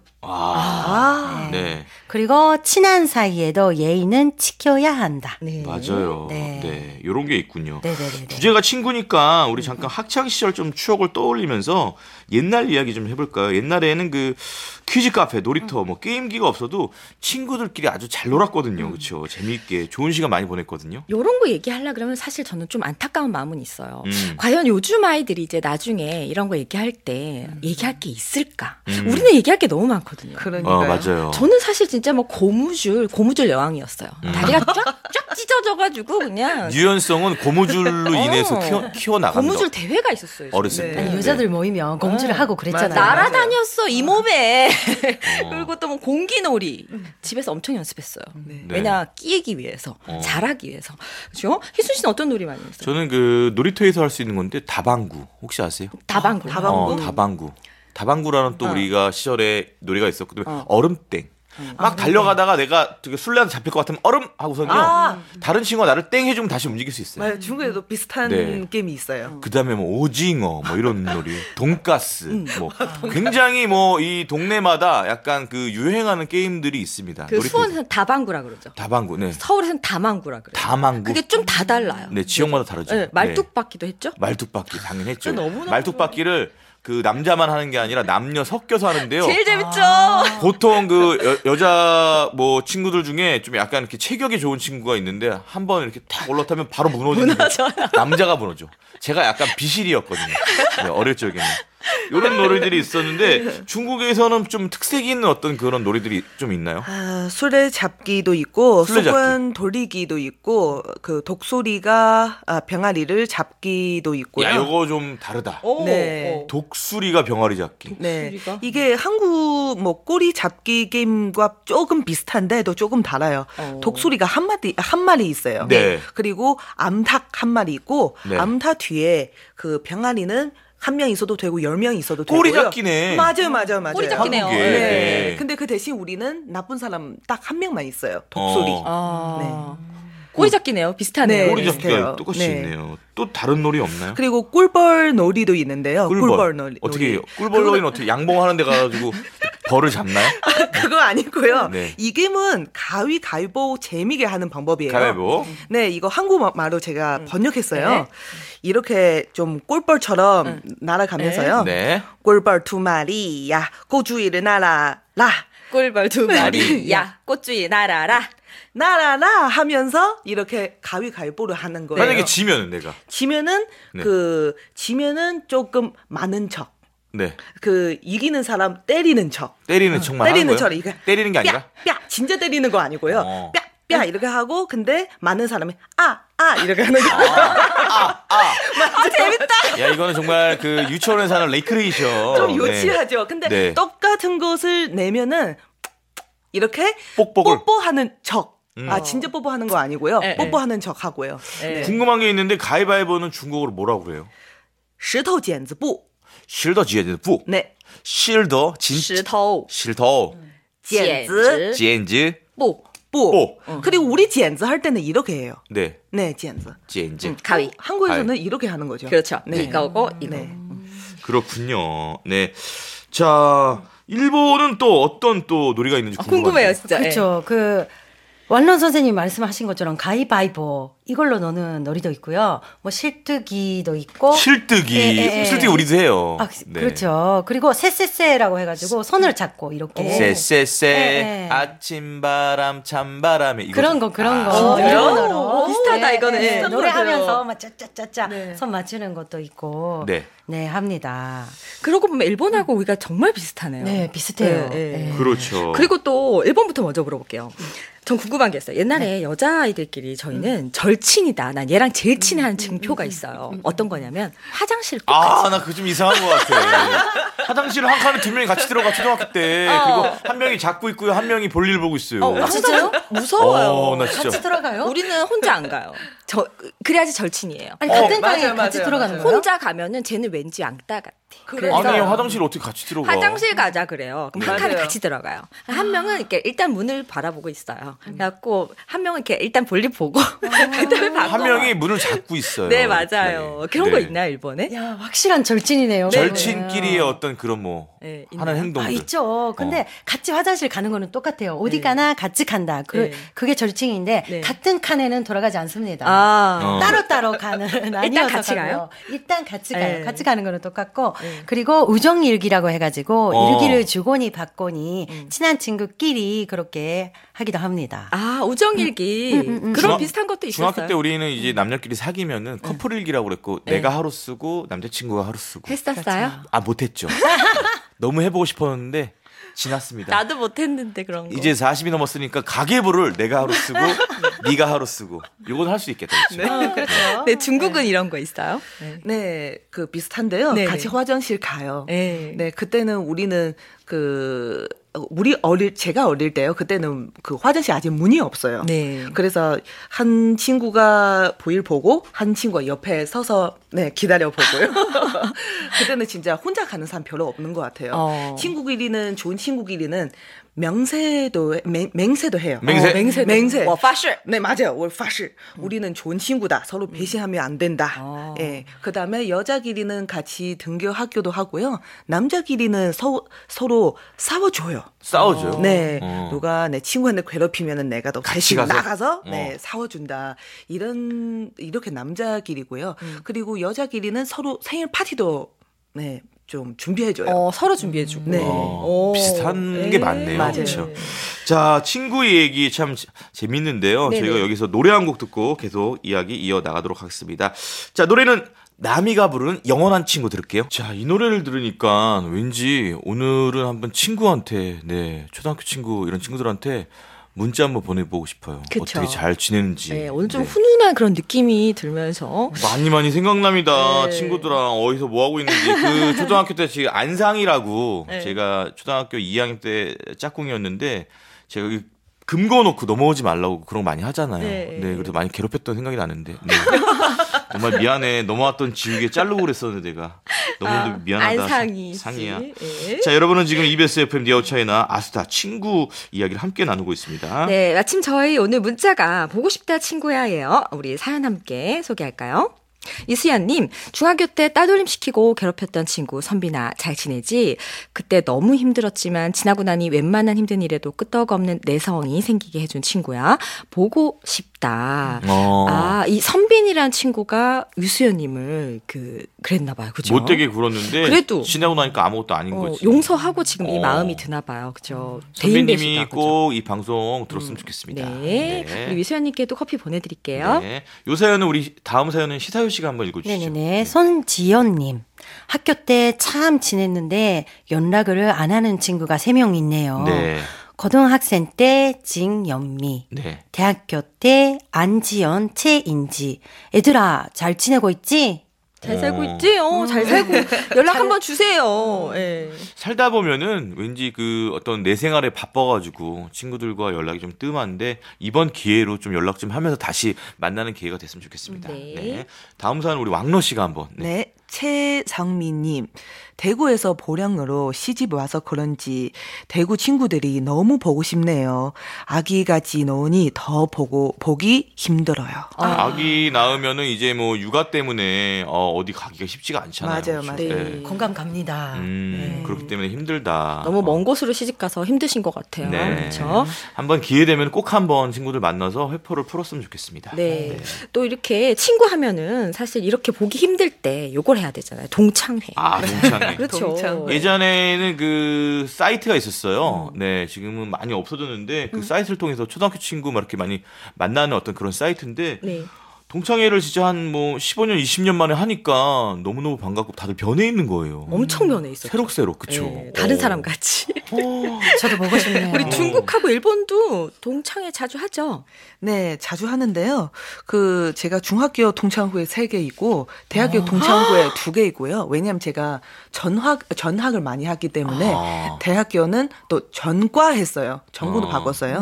아. 아, 네. 그리고 친한 사이에도 예의는 지켜야 한다. 네. 맞아요. 네. 네. 요런 게 있군요. 네네네. 주제가 친구니까 우리 잠깐 학창 시절 좀 추억을 떠올리면서 옛날 이야기 좀 해볼까요? 옛날에는 그 퀴즈 카페, 놀이터, 뭐 게임기가 없어도 친구들끼리 아주 잘 놀았거든요. 그렇죠? 재미있게 좋은 시간 많이 보냈거든요. 요런 거 얘기하려 그러면 사실 저는 좀 안타까운 마음은 있어요. 음. 과연 요즘 아이들이 이제 나중에 이런 거 얘기할 때 얘기할 게 있을까? 음. 우리는 얘기할 게 너무 많거든요. 그러니까요. 어, 맞아요. 저는 사실 진짜 뭐 고무줄, 고무줄 여왕이었어요. 음. 다리가 쫙, 쫙 찢어져가지고 그냥 유연성은 고무줄로 어. 인해서 키워, 키워나간다. 고무줄 대회가 있었어요. 어렸을 네. 때. 아니, 네. 여자들 모이면 어, 연주를 하고 그랬잖아요. 날아다녔어 이 몸에. 그리고 또 뭐 공기놀이 집에서 엄청 연습했어요. 네. 왜냐 끼기 위해서, 어. 잘하기 위해서. 그렇죠? 희순 씨는 어떤 놀이 많이 했어요? 저는 그 놀이터에서 할 수 있는 건데 다방구 혹시 아세요? 다방구. 다방구? 어, 다방구. 다방구라는 또 어. 우리가 시절에 놀이가 있었거든요. 어. 얼음땡. 막 달려가다가 내가 되게 술래한테 잡힐 것 같으면 얼음 하고서는요. 아. 다른 친구가 나를 땡 해주면 다시 움직일 수 있어요. 맞아요. 중국에도 비슷한 네. 게임이 있어요. 그 다음에 뭐 오징어 뭐 이런 놀이, 돈가스 음. 뭐 굉장히 뭐 이 동네마다 약간 그 유행하는 게임들이 있습니다. 그 놀이터에서. 수원에서는 다방구라 그러죠. 다방구, 네. 서울에서는 다망구라 그래요. 다망구. 그게 좀 다 달라요. 네, 지역마다 다르죠. 네, 네. 말뚝박기도 했죠? 말뚝박기 당연히 했죠. 너무너무 말뚝박기를 그 남자만 하는 게 아니라 남녀 섞여서 하는데요. 제일 재밌죠. 보통 그 여, 여자 뭐 친구들 중에 좀 약간 이렇게 체격이 좋은 친구가 있는데 한 번 이렇게 탁 올라타면 바로 무너지는 남자가 무너져. 제가 약간 비실이었거든요. 네, 어릴 적에는. 이런 놀이들이 있었는데 중국에서는 좀 특색이 있는 어떤 그런 놀이들이 좀 있나요? 아, 술래잡기도 있고 술래잡기. 소문 돌리기도 있고 그 독수리가 아, 병아리를 잡기도 있고요. 야, 이거 좀 다르다. 오, 네. 오. 독수리가 병아리 잡기. 네, 독수리가? 이게 한국 뭐 꼬리 잡기 게임과 조금 비슷한데도 조금 달라요. 어. 독수리가 한 마리 한 마리 있어요. 네. 그리고 암탉 한 마리 있고 네. 암탉 뒤에 그 병아리는 한 명 있어도 되고 열 명 있어도 되고요. 꼬리 잡기네. 맞아요, 맞아요, 맞아요. 꼬리 잡기네요. 한국에. 네. 네. 근데 그 대신 우리는 나쁜 사람 딱 한 명만 있어요. 독수리. 어. 아. 꼬리 잡기네요. 비슷하네요. 네. 꼬리 잡기가 비슷해요. 똑같이 네. 있네요. 또 다른 놀이 없나요? 그리고 꿀벌 놀이도 있는데요. 꿀벌, 꿀벌 놀이. 어떻게 해요? 꿀벌 놀이는 어떻게 양봉하는 데 가가지고 벌을 잡나요? 그거 아니고요. 네. 이 게임은 가위가위보 재미게 하는 방법이에요. 가위바위보. 네, 이거 한국말로 제가 번역했어요. 네. 이렇게 좀 꿀벌처럼 날아가면서요. 네. 꿀벌 두 마리야, 고주이를 날아라. 꿀벌 두 마리. 야, 꽃주이 날아라. 날아라 하면서 이렇게 가위가위보를 하는 거예요. 만약에 지면은 내가. 지면은 네. 그 지면은 조금 많은 척. 네. 그 이기는 사람 때리는 척. 때리는 척만 때리는 하는 척 거예요? 이게 때리는 게 아니라? 뺨, 뺨 진짜 때리는 거 아니고요. 어. 뺨, 뺨 이렇게 하고 근데 많은 사람이 아, 아 이렇게 하는 거. 아, 아. 재밌다. 야, 이거는 정말 그 유치원에 사는 레크레이션. 좀 네. 유치하죠. 근데 네. 똑같은 것을 내면은 이렇게 뽁뽁을. 뽀뽀하는 척. 음. 아 진짜 뽀뽀하는 거 아니고요. 네, 뽀뽀하는 척 하고요. 네. 궁금한 게 있는데 가위바위보는 중국어로 뭐라고 그래요? 石头剪子布. 실더 지에드 부. 네. 실더 진. 石头 실더. 剪子 지엔즈. 布 부. 뽀. 그리고 우리 剪子할 때는 이렇게 해요. 네. 네, 剪子. 지엔즈. 가위. 한국에서는 이렇게 하는 거죠. 그렇죠. 네. 이거고 이거. 네. 그렇군요. 네. 자, 일본은 또 어떤 또 놀이가 있는지 아, 궁금해요. 궁금해요, 진짜. 그렇죠. 그 완론 선생님 말씀하신 것처럼 가위바위보 이걸로 노는 놀이도 있고요. 뭐 실뜨기도 있고. 실뜨기. 예, 예, 예. 실뜨기 우리도 해요. 아, 네. 그렇죠. 그리고 세세세라고 해가지고 손을 잡고 이렇게. 쎄쎄쎄 예, 예. 아침바람 찬바람에 이거 그런 거 그런 거. 아, 진짜요? 일본어로. 비슷하다, 이거는. 네, 비슷한 노래하면서 거죠. 막 짜짜짜짜 네. 손 맞추는 것도 있고. 네. 네, 합니다. 그러고 보면 일본하고 우리가 정말 비슷하네요. 네, 비슷해요. 네, 네. 네. 그렇죠. 그리고 또 일본부터 먼저 물어볼게요. 전 궁금한 게 있어요. 옛날에 여자아이들끼리 저희는 절친이다. 난 얘랑 제일 친해 하는 증표가 있어요. 어떤 거냐면 화장실 꼭 같이 아, 나 그거 좀 이상한 것 같아. 화장실 한 칸에 두 명이 같이 들어가, 초등학교 때. 어. 그리고 한 명이 잡고 있고요, 한 명이 볼일 보고 있어요. 어, 진짜요? 무서워요. 어, 나 진짜. 같이 들어가요? 우리는 혼자 안 가요. 저 그래야지 절친이에요. 아니, 어, 같은 방에 맞아요, 같이 맞아요, 들어가는 맞아요. 거예요? 혼자 가면은 쟤는 왠지 왕따 같아. 그래서 아니, 화장실 어떻게 같이 들어가? 화장실 가자 그래요. 그럼 한 칸에 맞아요. 같이 들어가요. 한 명은 이렇게 일단 문을 바라보고 있어요. 그래갖고 한 명은 이렇게 일단 볼일 보고 그다음에 바꿔. 한 명이 문을 잡고 있어요. 네 맞아요. 네. 그런 네. 거 있나요 일본에? 야, 확실한 절친이네요. 절친끼리의 어떤 그런 뭐 네, 하는 있나요? 행동들. 아, 있죠. 근데 어. 같이 화장실 가는 거는 똑같아요. 어디 네. 가나 같이 간다. 그, 네. 그게 절친인데 네. 같은 칸에는 돌아가지 않습니다. 아 어. 따로따로 가는 나뉘어서 같이 가고요. 가요? 일단 같이 가요. 네. 같이 가는 거는 똑같고 네. 그리고 우정일기라고 해가지고 어. 일기를 주거니 받거니 음. 친한 친구끼리 그렇게 하기도 합니다. 아 우정일기 음, 음, 음. 그런 중학- 비슷한 것도 있었어요. 중학교 때 우리는 이제 남녀끼리 사귀면은 커플일기라고 그랬고 네. 내가 하루 쓰고 남자친구가 하루 쓰고 했었어요? 아 못했죠. 너무 해보고 싶었는데 지났습니다. 나도 못했는데 그런 거. 이제 사십이 넘었으니까 가계부를 내가 하루 쓰고 네가 하루 쓰고 이건 할 수 있겠다. 그렇죠? 네. 어, 그렇죠. 네, 중국은 이런 거 있어요? 네. 네, 그 비슷한데요. 네네. 같이 화장실 가요. 네. 네, 그때는 우리는 그 우리 어릴 제가 어릴 때요. 그때는 그 화장실 아직 문이 없어요. 네. 그래서 한 친구가 보일 보고 한 친구가 옆에 서서 네 기다려 보고요. 그때는 진짜 혼자 가는 사람 별로 없는 것 같아요. 어. 친구끼리는 좋은 친구끼리는 명세도 맹, 맹세도 해요. 맹세? 어, 맹세. 맹세. 我发誓. 네, 맞아요. 월 파실. 우리는 좋은 친구다. 서로 배신하면 안 된다. 어. 예. 그다음에 여자끼리는 같이 등교 학교도 하고요. 남자끼리는 서, 서로 싸워줘요. 싸워줘요. 네. 어. 누가 내 친구한테 괴롭히면은 내가 더 같이 대신 가서? 나가서 어. 네, 싸워준다. 이런 이렇게 남자끼리고요. 그리고 여자끼리는 서로 생일 파티도 네, 좀 준비해줘요. 어, 서로 준비해주고. 네. 어, 오. 비슷한 네. 게 많네요. 맞아요. 그렇죠. 자, 친구 얘기 참 재- 재밌는데요. 네네. 저희가 여기서 노래 한 곡 듣고 계속 이야기 이어 나가도록 하겠습니다. 자, 노래는 나미가 부르는 영원한 친구 들을게요. 자, 이 노래를 들으니까 왠지 오늘은 한번 친구한테, 네, 초등학교 친구 이런 친구들한테 문자 한번 보내보고 싶어요. 그쵸. 어떻게 잘 지내는지. 네, 오늘 좀 네. 훈훈한 그런 느낌이 들면서. 많이 많이 생각납니다. 네. 친구들랑 어디서 뭐 하고 있는지. 그 초등학교 때 지금 안상이라고 네. 제가 초등학교 이 학년 때 짝꿍이었는데 제가 그 금 그어놓고 넘어오지 말라고 그런 거 많이 하잖아요. 네. 네, 그래서 많이 괴롭혔던 생각이 나는데. 네. 정말 미안해. 넘어왔던 지우개 자르고 그랬었는데 내가. 너무 아, 미안하다. 안상이. 상이야. 네. 자, 여러분은 지금 이비에스 에프엠 디어 차이나 아스타 친구 이야기를 함께 나누고 있습니다. 네, 마침 저희 오늘 문자가 보고 싶다 친구야예요. 우리 사연 함께 소개할까요? 이수연님, 중학교 때 따돌림 시키고 괴롭혔던 친구 선빈아 잘 지내지? 그때 너무 힘들었지만 지나고 나니 웬만한 힘든 일에도 끄떡없는 내성이 생기게 해준 친구야. 보고 싶다. 어. 아, 이 선빈이란 친구가 유수연님을 그 그랬나 봐요. 그죠? 못되게 굴었는데 그래도. 지나고 나니까 아무것도 아닌 어, 거지. 용서하고 지금 이 어. 마음이 드나 봐요. 그죠? 선배님이 대인배시다, 그죠? 꼭 이 방송 들었으면 좋겠습니다. 네. 우리 유수연님께도 커피 보내드릴게요. 네. 요 사연은 우리 다음 사연은 시사유 씨가 한번 읽어주시죠. 네네네. 손지연님. 학교 때 참 지냈는데 연락을 안 하는 친구가 세 명 있네요. 네. 고등학생 때 징연미. 네. 대학교 때 안지연, 최인지. 애들아, 잘 지내고 있지? 잘 살고 어. 있지? 어, 잘 살고. 연락 한번 주세요. 예. 살다 보면은 왠지 그 어떤 내 생활에 바빠가지고 친구들과 연락이 좀 뜸한데 이번 기회로 좀 연락 좀 하면서 다시 만나는 기회가 됐으면 좋겠습니다. 네. 다음 사연 우리 왕러 씨가 한번. 네. 네, 최상민님. 대구에서 보령으로 시집 와서 그런지 대구 친구들이 너무 보고 싶네요. 아기같이 노니 더 보고 보기 힘들어요. 아기 낳으면은 이제 뭐 육아 때문에 어, 어디 가기가 쉽지가 않잖아요. 맞아요, 그렇죠? 맞아요. 네. 공감 갑니다. 음, 네. 그렇기 때문에 힘들다. 너무 먼 곳으로 시집 가서 힘드신 것 같아요. 네. 그렇죠? 한번 기회 되면 꼭 한번 친구들 만나서 회포를 풀었으면 좋겠습니다. 네. 또 이렇게 친구 하면은 사실 이렇게 보기 힘들 때 요걸 해야 되잖아요. 동창회. 아, 동창회. 그렇죠. 동창회. 예전에는 그 사이트가 있었어요. 네, 지금은 많이 없어졌는데 그 사이트를 통해서 초등학교 친구 막 이렇게 많이 만나는 어떤 그런 사이트인데 네. 동창회를 진짜 한 뭐 십오 년, 이십 년 만에 하니까 너무너무 반갑고 다들 변해 있는 거예요. 엄청 변해 있었죠. 새록새록, 그쵸. 네, 다른 어. 사람 같이. 저도 보고 싶네요. 우리 중국하고 일본도 동창회 자주 하죠. 네, 자주 하는데요. 그 제가 중학교 동창회 세 개 있고 대학교 동창회 두 개 있고요. 왜냐하면 제가 전학 전학을 많이 했기 때문에 아. 대학교는 또 전과 했어요. 전공도 어. 바꿨어요.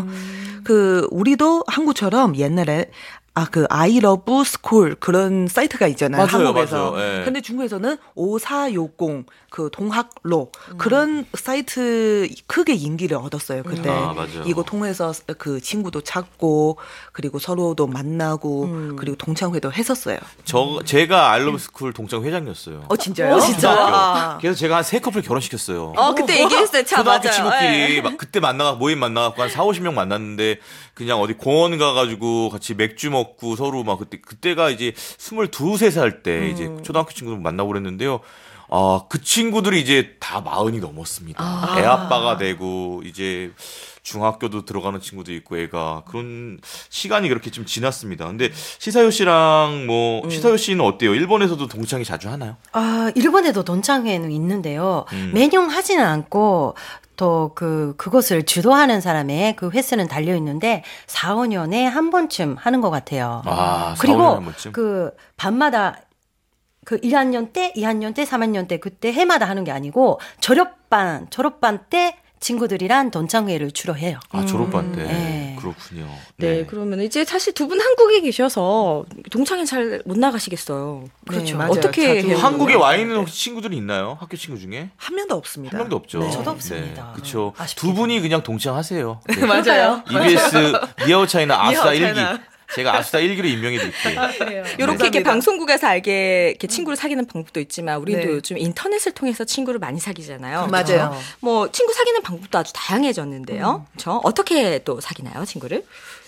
그 우리도 한국처럼 옛날에 아, 그 아이 러브 스쿨 그런 사이트가 있잖아요. 맞아요, 한국에서. 맞아요. 예. 근데 중국에서는 오사육공 그 동학로 그런 사이트 크게 인기를 얻었어요. 그때 아, 맞아요. 이거 통해서 그 친구도 찾고 그리고 서로도 만나고 그리고 동창회도 했었어요. 저, 제가 알러브스쿨 동창 회장이었어요. 어 진짜요? 어, 진짜요? 초등학교. 아. 그래서 제가 한 세 커플 결혼시켰어요. 어, 그때 얘기했어요. 참, 초등학교 맞아요. 친구끼리 예. 막 그때 만나가 모임 만나갖고 한 사오십 명 만났는데 그냥 어디 공원 가가지고 같이 맥주 먹고 서로 막 그때 그때가 이제 스물두세 살 때 이제 초등학교 친구들 만나고 그랬는데요. 아, 그 친구들이 이제 다 마흔이 넘었습니다. 애 아빠가 되고 이제 중학교도 들어가는 친구도 있고 애가 그런 시간이 그렇게 좀 지났습니다. 근데 시사요 씨랑 뭐 시사요 씨는 어때요? 일본에서도 동창회 자주 하나요? 아, 일본에도 동창회는 있는데요. 음. 매년 하지는 않고 또 그 그것을 주도하는 사람의 그 횟수는 달려 있는데 사, 오 년에 한 번쯤 하는 것 같아요. 아, 그리고 그 밤마다 그 일 학년 때, 이 학년 때, 삼 학년 때 그때 해마다 하는 게 아니고 졸업반 졸업반 때 친구들이랑 동창회를 주로 해요. 아, 졸업반 때. 네. 그렇군요. 네, 네. 그러면 이제 사실 두 분 한국에 계셔서 동창회 잘 못 나가시겠어요. 그렇죠. 네, 어떻게 자주 해요? 한국에 와 있는 혹시 친구들이 있나요? 학교 친구 중에? 한 명도 없습니다. 한 명도 없죠. 네, 저도 없습니다. 그렇죠. 아쉽게도. 두 분이 그냥 동창하세요. 네. 맞아요. 이비에스 니하오 차이나 아수다 니하오 일기. 차이나. 제가 아수다 일기로 임명해 드릴게요. 이렇게 이렇게 감사합니다. 방송국에서 알게 이렇게 친구를 사귀는 방법도 있지만 우리도 네. 요즘 인터넷을 통해서 친구를 많이 사귀잖아요. 맞아요. 뭐 친구 사귀는 방법도 아주 다양해졌는데요. 그렇죠? 어떻게 또 사귀나요, 친구를?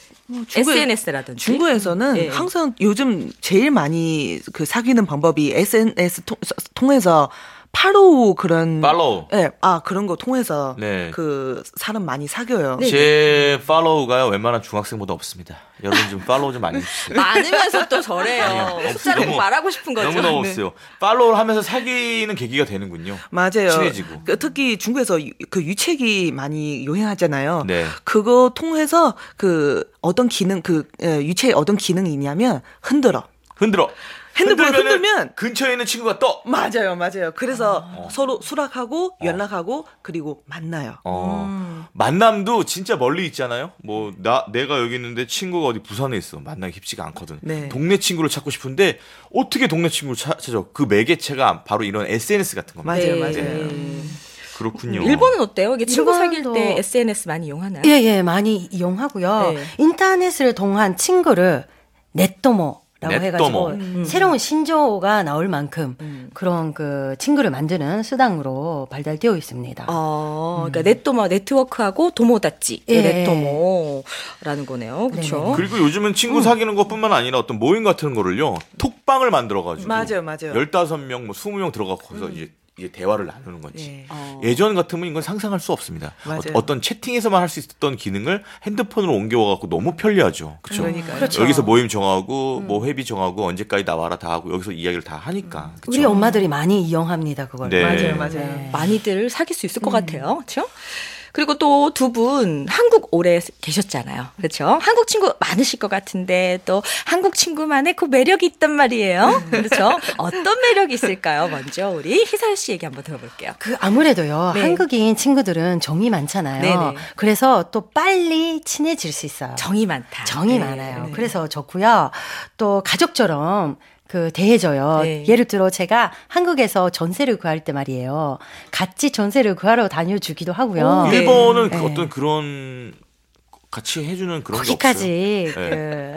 중국에- 에스엔에스라든지. 중국에서는 네. 항상 요즘 제일 많이 그 사귀는 방법이 에스엔에스 통, 통해서 팔로우 그런 팔로우. 네, 아 그런 거 통해서 네. 그 사람 많이 사귀어요. 제 팔로우가요 웬만한 중학생보다 없습니다. 여러분 좀 팔로우 좀 많이 해주세요. 많으면서 또 저래요. 아니요. 숫자를 너무- 꼭 말하고 싶은 거죠. 너무너무 네. 없어요. 팔로우를 하면서 사귀는 계기가 되는군요. 맞아요. 친해지고. 그 특히 중국에서 유- 그 유책이 많이 유행하잖아요. 네. 그거 통해서 그 어떤 기능 그 예, 유책 어떤 기능이 있냐면 흔들어. 흔들어. 핸드폰 흔들면은 흔들면 근처에 있는 친구가 떠. 맞아요, 맞아요. 그래서 어. 서로 수락하고 연락하고 그리고 만나요. 어. 만남도 진짜 멀리 있잖아요. 뭐 나 내가 여기 있는데 친구가 어디 부산에 있어. 만나기 쉽지가 않거든. 네. 동네 친구를 찾고 싶은데 어떻게 동네 친구를 찾- 찾아? 그 매개체가 바로 이런 에스엔에스 같은 겁니다. 맞아요, 네. 맞아요. 그렇군요. 일본은 어때요? 이게 친구 사귈 일본도- 때 에스엔에스 많이 이용하나요? 예, 예, 많이 이용하고요. 네. 인터넷을 통한 친구를 넷도모 라고 넷도모. 해가지고 음. 새로운 신조어가 나올 만큼 음. 그런 그 친구를 만드는 수단으로 발달되어 있습니다. 어, 그러니까 네토모 네트워크하고 도모다치 예. 네토모라는 거네요. 그렇죠? 그리고 요즘은 친구 사귀는 것뿐만 아니라 어떤 모임 같은 거를요. 톡방을 만들어가지고. 맞아요, 맞아요. 열다섯 명, 뭐 스무 명 들어가고 거기서 이제, 이제 대화를 나누는 거지. 예. 어. 예전 같으면 이건 상상할 수 없습니다. 맞아요. 어, 떤 채팅에서만 할 수 있었던 기능을 핸드폰으로 옮겨와갖고 너무 편리하죠. 그렇죠? 그러니까요. 그렇죠. 여기서 모임 정하고 뭐 회비 정하고 언제까지 나와라 다 하고 여기서 이야기를 다 하니까. 그쵸? 우리 엄마들이 많이 이용합니다, 그걸. 네. 맞아요, 맞아요. 네. 많이들 사귈 수 있을 것 같아요. 그렇죠? 그리고 또 두 분 한국 오래 계셨잖아요. 그렇죠? 한국 친구 많으실 것 같은데 또 한국 친구만의 그 매력이 있단 말이에요. 그렇죠? 어떤 매력이 있을까요? 먼저 우리 희살 씨 얘기 한번 들어볼게요. 그 아무래도요. 네. 한국인 친구들은 정이 많잖아요. 네네. 그래서 또 빨리 친해질 수 있어요. 정이 많다. 정이 네. 많아요. 네. 그래서 좋고요. 또 가족처럼 그 대해줘요. 네. 예를 들어 제가 한국에서 전세를 구할 때 말이에요. 같이 전세를 구하러 다녀주기도 하고요. 네. 일본은 그 네. 어떤 그런 같이 해주는 그런 게 없어요. 거기까지 그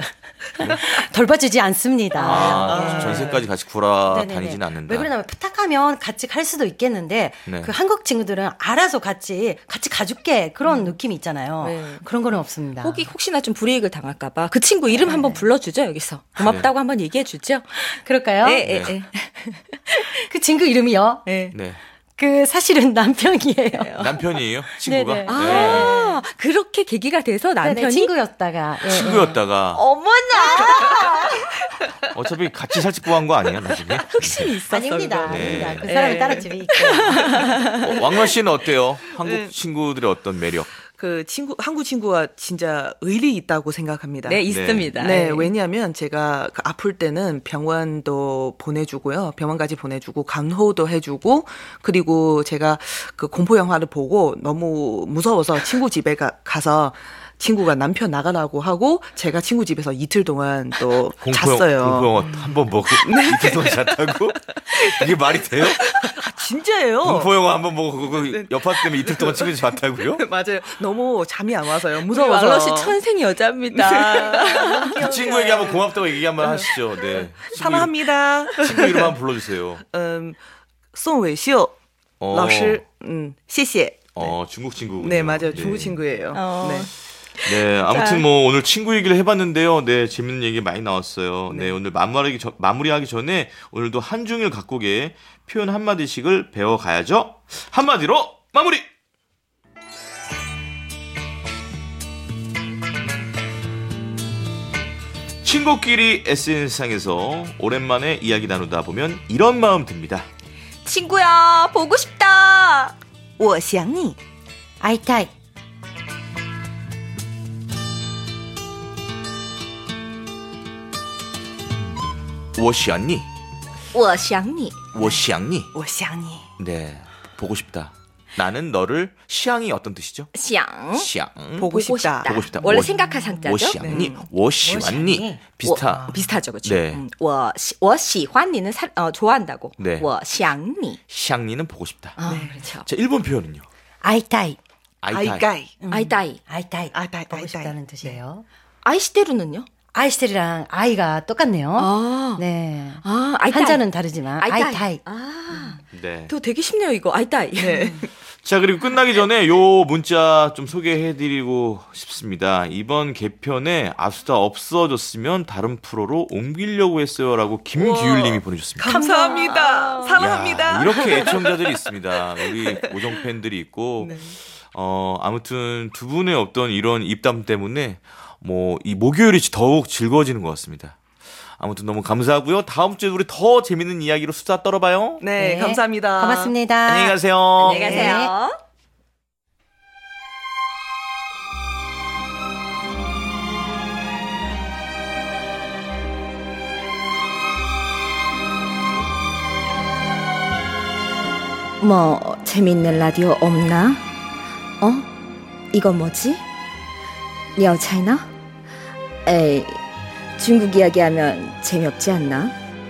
돌봐주지 않습니다. 아, 네. 전세까지 같이 구라 네네네. 다니지는 않는다. 왜 그러냐면 부탁하면 같이 갈 수도 있겠는데 네. 그 한국 친구들은 알아서 같이 같이 가줄게 그런 느낌이 있잖아요. 네. 그런 거는 없습니다. 혹이 혹시나 좀 불이익을 당할까봐 그 친구 이름 한번 불러주죠 여기서 고맙다고 한번 얘기해주죠. 그럴까요? 네, 네, 네. 네. 그 친구 이름이요. 네. 네. 그 사실은 남편이에요. 남편이에요? 친구가? 네네. 아 그렇게 계기가 돼서 네네, 남편이 친구였다가 예, 예. 친구였다가 어머나 어차피 같이 살찌 구한 거 아니에요 나중에? 흑심이 있었어. 아닙니다. 그거는. 네. 아닙니다. 그 사람이 네. 다른 집에 있고. 어, 왕런 씨는 어때요? 한국 네. 친구들의 어떤 매력? 그 친구 한국 친구가 진짜 의리 있다고 생각합니다. 네 있습니다. 네, 왜냐하면 제가 그 아플 때는 병원도 보내주고요. 병원까지 보내주고 간호도 해주고 그리고 제가 그 공포 영화를 보고 너무 무서워서 친구 집에 가, 가서 친구가 남편 나가라고 하고 제가 친구 집에서 이틀 동안 또 공포, 잤어요. 공포 영화 한 번 보고 이틀 동안 잤다고? 이게 말이 돼요? 진짜예요. 공포 영화 한 번 보고 그거 여파 때문에 이틀 동안 친구 집 잤다고요? 맞아요. 너무 잠이 안 와서요. 우리 무서워서. 왕러 씨 천생 여자입니다. 그 친구에게 한번 고맙다고 얘기 한번 하시죠. 네. 친구, 사랑합니다. 친구 이름 한번 불러주세요. 음, 송웨시오 어, 老师, 음, 谢谢. 어, 중국 친구군요. 네, 맞아요. 중국 친구예요. 어. 네. 네, 아무튼 뭐 오늘 친구 얘기를 해봤는데요. 네, 재밌는 얘기 많이 나왔어요. 네, 오늘 마무리하기, 전, 마무리하기 전에 오늘도 한중일 각국의 표현 한마디씩을 배워가야죠. 한마디로 마무리! 친구끼리 에스엔에스상에서 오랜만에 이야기 나누다 보면 이런 마음 듭니다. 친구야 보고 싶다. 我想你. 아이타이. 我想你我想你我想你我想你. 네, 보고 싶다. 나는 너를 시향이 어떤 뜻이죠? 想 시향 보고 싶다. 보고 싶다. 원래 워- 생각할 상자죠? 我想你我喜欢你 비슷하 워- 비슷하죠, 그렇죠? 네. 음, 我喜我喜欢你는 사, 어, 좋아한다고. 네. 我想你 시향니는 보고 싶다. 아, 그렇죠. 자, 일본 표현은요. 아이타이. 아이타이. 아이까이. 아이다이. 아이타이. 아이타이, 보고 아이타이. 싶다는 뜻이에요. 아이시테루는요? 아이스테리랑 아이가 똑같네요. 아, 네. 아, 아이다이. 한자는 다르지만 아이다이. 아이타이. 아, 네. 또 되게 쉽네요, 이거. 아이다이. 네. 자, 그리고 끝나기 전에 요 문자 좀 소개해드리고 싶습니다. 이번 개편에 아수다 없어졌으면 다른 프로로 옮기려고 했어요라고 김규율님이 보내주셨습니다. 감사합니다. 사랑합니다. 야, 이렇게 애청자들이 있습니다. 우리 오정 팬들이 있고, 어, 아무튼 두 분의 어떤 이런 입담 때문에 뭐 이 목요일이 더욱 즐거워지는 것 같습니다. 아무튼 너무 감사하고요. 다음 주에 우리 더 재밌는 이야기로 수다 떨어봐요. 네, 감사합니다. 고맙습니다. 안녕히 가세요. 안녕히 가세요. 뭐 재밌는 라디오 없나? 어? 이건 뭐지? 리ao 차이나? 에이, 중국 이야기하면 재미없지 않나?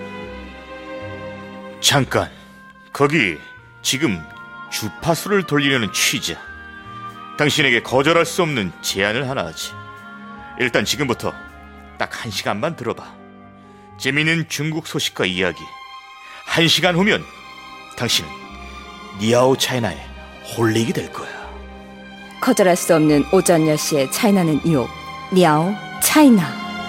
잠깐, 거기 지금 주파수를 돌리려는 취자. 당신에게 거절할 수 없는 제안을 하나 하지. 일단 지금부터 딱 한 시간만 들어봐. 재미있는 중국 소식과 이야기. 한 시간 후면 당신은 리아오 차이나에 홀리게 될 거야. 거절할 수 없는 오전 열 시에 차이나는 유혹. 리ao 차이나.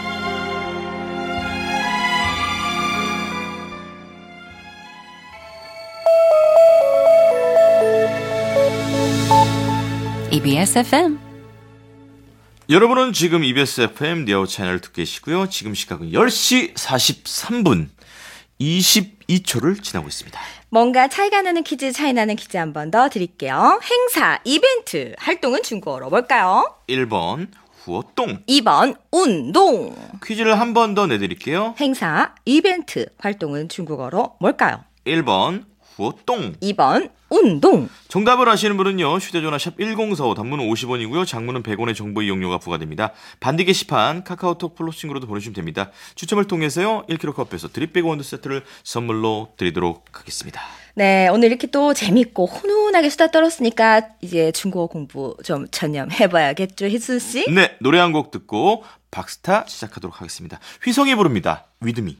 이비에스 에프엠. 여러분은 지금 이비에스 에프엠 리아오 채널을 듣고 계시고요. 지금 시각은 열 시 사십삼 분 이십이 초를 지나고 있습니다. 뭔가 차이가 나는 퀴즈, 차이 나는 퀴즈 한 번 더 드릴게요. 행사, 이벤트, 활동은 중국어로 뭘까요? 일 번 후어똥. 이 번 운동. 퀴즈를 한 번 더 내드릴게요. 행사, 이벤트, 활동은 중국어로 뭘까요? 일 번 후어똥. 이 번 운동. 정답을 아시는 분은요. 휴대전화 샵 일공사오, 단문은 오십 원이고요. 장문은 백 원의 정보 이용료가 부과됩니다. 반디 게시판 카카오톡 플러스 친구로도 보내주시면 됩니다. 추첨을 통해서요. 일 킬로그램 컵에서 드립백 원두 세트를 선물로 드리도록 하겠습니다. 네, 오늘 이렇게 또 재밌고 훈훈하게 수다 떨었으니까 이제 중국어 공부 좀 전념해봐야겠죠, 희순 씨? 네, 노래 한 곡 듣고 박스타 시작하도록 하겠습니다. 휘성이 부릅니다. 위드미.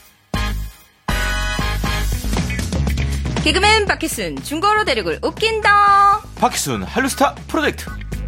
개그맨 박희순, 중국어로 대륙을 웃긴다. 박희순 한류스타 프로젝트.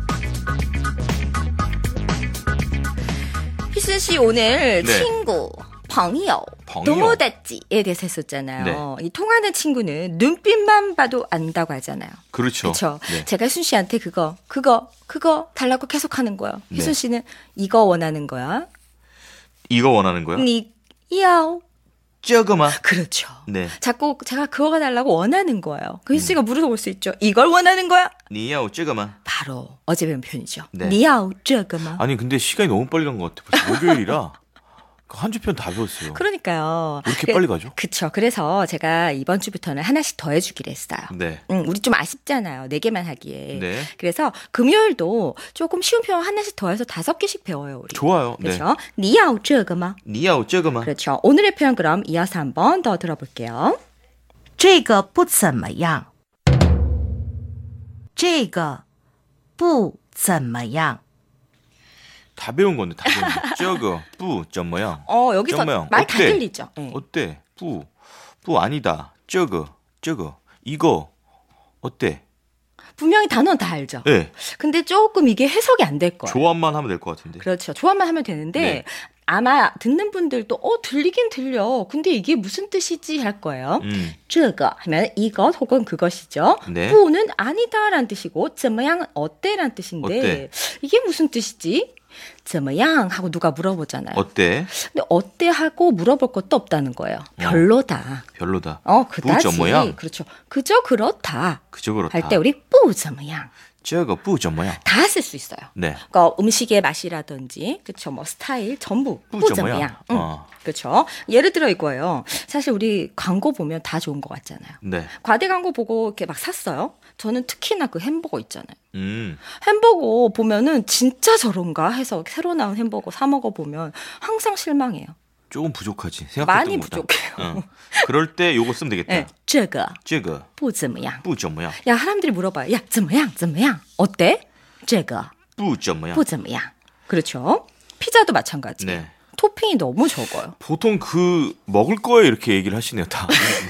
희순 씨 오늘 네. 친구,朋友, 朋友. 도모다찌에 대해서 했었잖아요. 네. 이 통하는 친구는 눈빛만 봐도 안다고 하잖아요. 그렇죠. 그렇죠. 네. 제가 희순 씨한테 그거, 그거, 그거 달라고 계속 하는 거예요. 네. 희순 씨는 이거 원하는 거야. 이거 원하는 거요? 니, 야오. 저거마. 그렇죠. 네. 자꾸 제가 그거가 달라고 원하는 거예요. 그 희순 씨가 물어볼 수 있죠. 이걸 원하는 거야? 니야오 저거마. 바로 어제 배운 표현이죠. 네. 니야오 저거마. 아니 근데 시간이 너무 빨리 간 것 같아. 벌써 목요일이라 한 주 편 다 배웠어요. 그러니까요. 왜 이렇게 빨리 가죠? 그쵸. 그래서 제가 이번 주부터는 하나씩 더 해주기로 했어요. 네. 응, 우리 좀 아쉽잖아요. 네 개만 하기에. 네. 그래서 금요일도 조금 쉬운 표현 하나씩 더 해서 다섯 개씩 배워요, 우리. 좋아요. 네. 그렇죠. 니야오 저거마. 니야오 저거마. 그렇죠. 오늘의 표현 그럼 이어서 한 번 더 들어볼게요. 这个不怎么样这个不怎么样 다 배운 건데 다 배운 거. 저거 뿌 점모양. 어, 여기서 점모양. 말 다 어때? 들리죠. 네. 어때? 뿌. 뿌 아니다. 저거. 저거. 이거. 어때? 분명히 단어는 다 알죠. 예. 네. 근데 조금 이게 해석이 안 될 거예요. 조합만 하면 될 것 같은데. 그렇죠. 조합만 하면 되는데 네. 아마 듣는 분들도 어 들리긴 들려. 근데 이게 무슨 뜻이지 할 거예요. 음. 这个 하면 이것 혹은 그것이죠. 네. 不는 아니다라는 뜻이고 怎么样 어때라는 뜻인데 어때? 이게 무슨 뜻이지? 怎么样 하고 누가 물어보잖아요. 어때? 근데 어때 하고 물어볼 것도 없다는 거예요. 별로다. 별로다. 어, 그다지. 뿌怎么样? 그렇죠. 그저 그렇다. 그저 그렇다. 할 때 우리 不怎么样. 这个不怎么样. 다 쓸 수 있어요. 네. 그러니까 음식의 맛이라든지, 그렇죠, 뭐 스타일 전부 不怎么样. 不怎么样. 응. 어. 그렇죠. 예를 들어 이거예요. 사실 우리 광고 보면 다 좋은 것 같잖아요. 네. 과대 광고 보고 이렇게 막 샀어요. 저는 특히나 그 햄버거 있잖아요. 음. 햄버거 보면은 진짜 저런가 해서 새로 나온 햄버거 사 먹어 보면 항상 실망해요. 조금 부족하지. 생각했던 많이 것보다. 부족해요. 응. 그럴 때 요거 쓰면 되겠다. 네, 这个这个不怎么样. 不怎么样. 야, 사람들이 물어봐요. 야, 怎么样?怎么样? 어때? 这个不怎么样. 不怎么样. 그렇죠. 피자도 마찬가지. 네. 토핑이 너무 적어요. 보통 그 먹을 거에 이렇게 얘기를 하시네요, 다.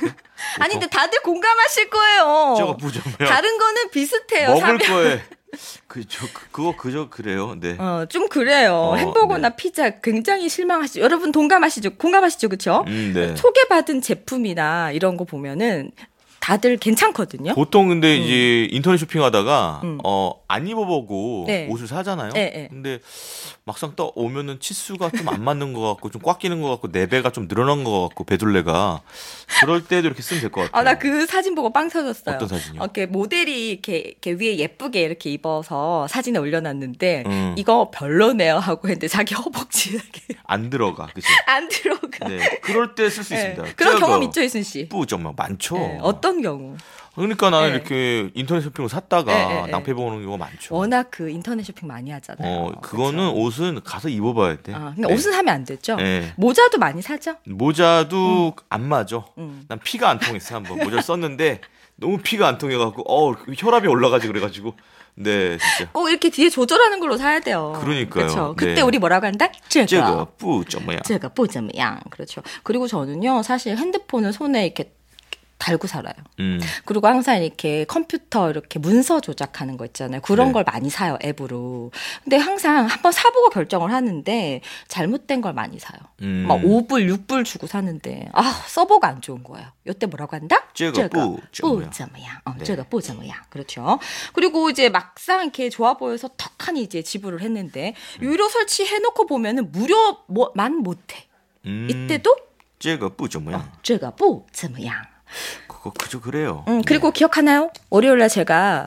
아니, 근데 다들 공감하실 거예요. 저거不怎么样. 다른 거는 비슷해요. 먹을 사면. 거에 그저 그거 그저 그래요. 네. 어, 좀 그래요. 어, 햄버거나 네. 피자 굉장히 실망하시죠. 여러분 동감하시죠? 공감하시죠? 그렇죠? 음, 네. 소개받은 제품이나 이런 거 보면은 다들 괜찮거든요. 보통 근데 음. 이제 인터넷 쇼핑하다가 음. 어, 안 입어보고 네. 옷을 사잖아요. 네, 네. 근데 막상 또 오면은 치수가 좀 안 맞는 것 같고 좀 꽉 끼는 것 같고 내 배가 좀 늘어난 것 같고 배둘레가 그럴 때도 이렇게 쓰면 될 것 같아요. 아, 나 그 사진 보고 빵 터졌어요. 어떤 사진이요? 어, 이렇게 모델이 이렇게, 이렇게 위에 예쁘게 이렇게 입어서 사진에 올려놨는데 음. 이거 별로네요 하고 했는데 자기 허벅지하게 안 들어가, 그죠? 안 들어가. 네, 그럴 때 쓸 수 네. 있습니다. 그런 경험 있죠, 이순 씨? 뿌 정말 많죠. 네. 어떤 경우? 그러니까 나는 네. 이렇게 인터넷 쇼핑을 샀다가 네, 네, 네. 낭패 보는 경우가 많죠. 워낙 그 인터넷 쇼핑 많이 하잖아요. 어, 그거는 그렇죠? 옷은 가서 입어봐야 돼. 아, 근데 네. 옷은 사면 안 되죠. 네. 모자도 많이 사죠. 모자도 안 맞아. 음. 난 피가 안 통했어 한번 모자를 썼는데 너무 피가 안 통해갖고 어 혈압이 올라가지 그래가지고 네 진짜. 꼭 이렇게 뒤에 조절하는 걸로 사야 돼요. 그러니까요. 그렇죠. 그때 네. 우리 뭐라고 한다? 这个这个不怎么样. 这个不怎么样. 그렇죠. 그리고 저는요 사실 핸드폰을 손에 이렇게 달고 살아요. 음. 그리고 항상 이렇게 컴퓨터 이렇게 문서 조작하는 거 있잖아요. 그런 네. 걸 많이 사요, 앱으로. 근데 항상 한번 사보고 결정을 하는데 잘못된 걸 많이 사요. 음. 막 오 불, 육 불 주고 사는데 아, 서버가 안 좋은 거예요. 요때 뭐라고 한다? 这个不怎么样. 不怎么样. 어, 네. 这个不怎么样. 그렇죠. 그리고 이제 막상 이렇게 좋아 보여서 턱하니 이제 지불을 했는데 유료 설치해 놓고 보면은 무료만 못해. 음. 이때도 这个不怎么样. 어, 这个不怎么样. 그거 그저 그래요. 음, 그리고 네. 기억하나요? 월요일날 제가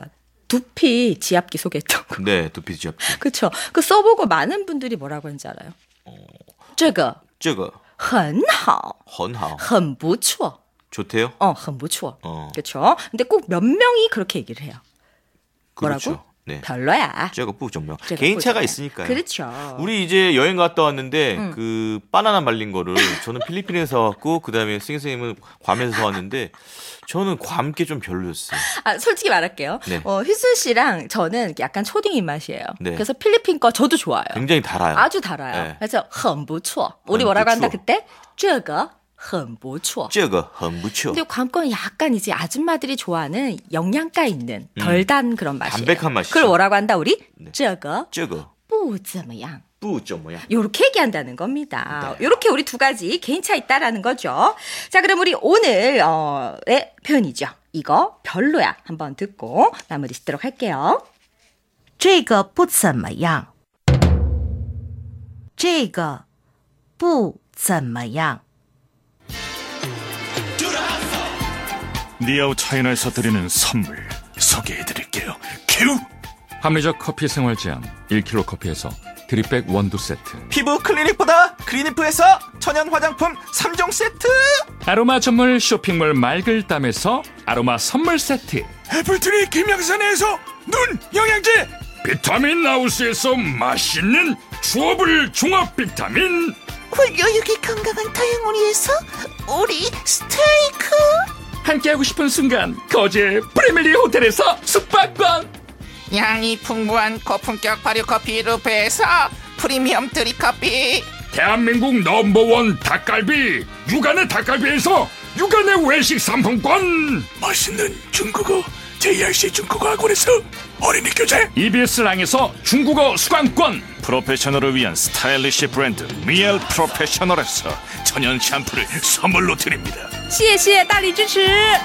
두피 지압기 소개했던 거. 네, 두피 지압기. 그렇죠. 그 써보고 많은 분들이 뭐라고 하는지 알아요? 어. 这个这个很好, 很好. 很不错. 좋대요? 어, 很不错. 어. 그렇죠. 근데 꼭 몇 명이 그렇게 얘기를 해요. 그렇죠. 뭐라고? 네. 별로야. 这个不怎么样. 这个 개인차가 不怎么样. 있으니까요. 그렇죠. 우리 이제 여행 갔다 왔는데 음. 그 바나나 말린 거를 저는 필리핀에서 왔고 그다음에 승희 선생님은 괌에서 왔는데 저는 괌 게 좀 별로였어요. 아, 솔직히 말할게요. 네. 어, 휘순 씨랑 저는 약간 초딩 입맛이에요. 네. 그래서 필리핀 거 저도 좋아요. 굉장히 달아요. 아주 달아요. 네. 그래서 很不错. 우리 很 뭐라고 不错. 한다 그때? 这个很不错. 这个很不错. 근데 괌건 약간 이제 아줌마들이 좋아하는 영양가 있는 덜 단 그런 맛이에요. 담백한 맛이죠. 그걸 뭐라고 한다 우리? 네. 这个这个不怎么样. 不怎么样. 요렇게 얘기한다는 겁니다. 네. 요렇게 우리 두 가지 개인차 있다라는 거죠. 자, 그럼 우리 오늘의 어, 표현이죠. 이거 별로야. 한번 듣고 마무리 짓도록 할게요. 这个不怎么样这个不怎么样 니아우 차이나에서 드리는 선물 소개해드릴게요. 큐! 합리적 커피 생활 제한 일 킬로그램 커피에서 드립백 원두 세트, 피부 클리닉보다 그린이프에서 천연 화장품 삼 종 세트, 아로마 전문 쇼핑몰 맑을담에서 아로마 선물 세트, 애플트리 김양산에서 눈 영양제, 비타민 하우스에서 맛있는 주어블 종합 비타민, 굴교육이 건강한 다양오리에서 오리 스테이크, 함께하고 싶은 순간 거제 프리밀리 호텔에서 숙박권, 양이 풍부한 고품격 발효커피 루페에서 프리미엄 드립커피, 대한민국 넘버원 닭갈비 육안의 닭갈비에서 육안의 외식 상품권, 맛있는 중국어 제이알씨 중국어 학원에서 어린이 교재, 이비에스 랑에서 중국어 수강권, 프로페셔널을 위한 스타일리시 브랜드 미엘 프로페셔널에서 천연 샴푸를 선물로 드립니다. 谢谢大力支持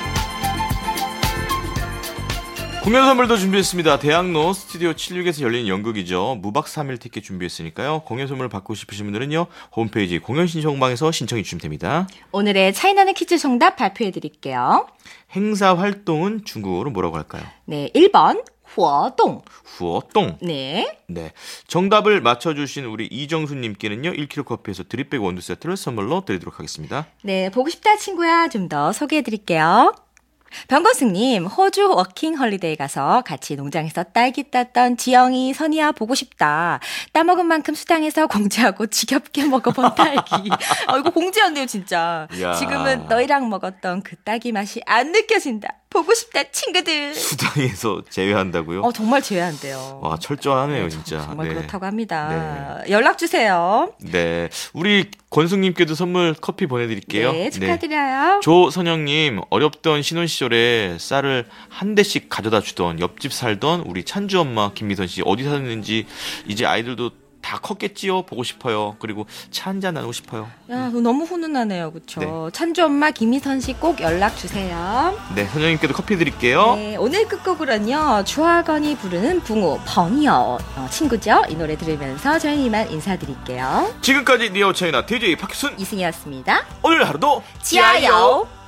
공연 선물도 준비했습니다. 대학로 스튜디오 칠십육에서 열리는 연극이죠. 무박 삼 일 티켓 준비했으니까요. 공연 선물 받고 싶으신 분들은요. 홈페이지 공연 신청방에서 신청해 주시면 됩니다. 오늘의 차이나는 퀴즈 정답 발표해 드릴게요. 행사 활동은 중국어로 뭐라고 할까요? 네, 일 번 후어동. 후어동. 네. 네. 정답을 맞춰주신 우리 이정수님께는요, 일 킬로그램 커피에서 드립백 원두 세트를 선물로 드리도록 하겠습니다. 네. 보고 싶다 친구야 좀 더 소개해드릴게요. 병건승님, 호주 워킹 홀리데이 가서 같이 농장에서 딸기 땄던 지영이, 선이야 보고 싶다. 따먹은 만큼 수당해서 공지하고 지겹게 먹어본 딸기. 어, 이거 공지였네요, 진짜. 야. 지금은 너희랑 먹었던 그 딸기 맛이 안 느껴진다. 보고 싶다, 친구들. 수당에서 제외한다고요? 어, 정말 제외한대요. 와, 철저하네요, 진짜. 정말 네. 그렇다고 합니다. 네. 연락 주세요. 네. 우리 권숙님께도 선물 커피 보내드릴게요. 네, 축하드려요. 네. 조선영님, 어렵던 신혼시절에 쌀을 한 대씩 가져다 주던 옆집 살던 우리 찬주 엄마 김미선 씨 어디 사는지 이제 아이들도 다 컸겠지요? 보고 싶어요. 그리고 차 한잔 나누고 싶어요. 야, 너무 훈훈하네요. 그쵸? 네. 찬주 엄마 김미선 씨 꼭 연락 주세요. 네, 선영님께도 커피 드릴게요. 네, 오늘 끝곡으로는요. 주하건이 부르는 붕어, 벙이요. 어, 친구죠? 이 노래 들으면서 저희는 이만 인사드릴게요. 지금까지 니어 차이나 디제이 박희순 이승이었습니다. 오늘 하루도 지아요.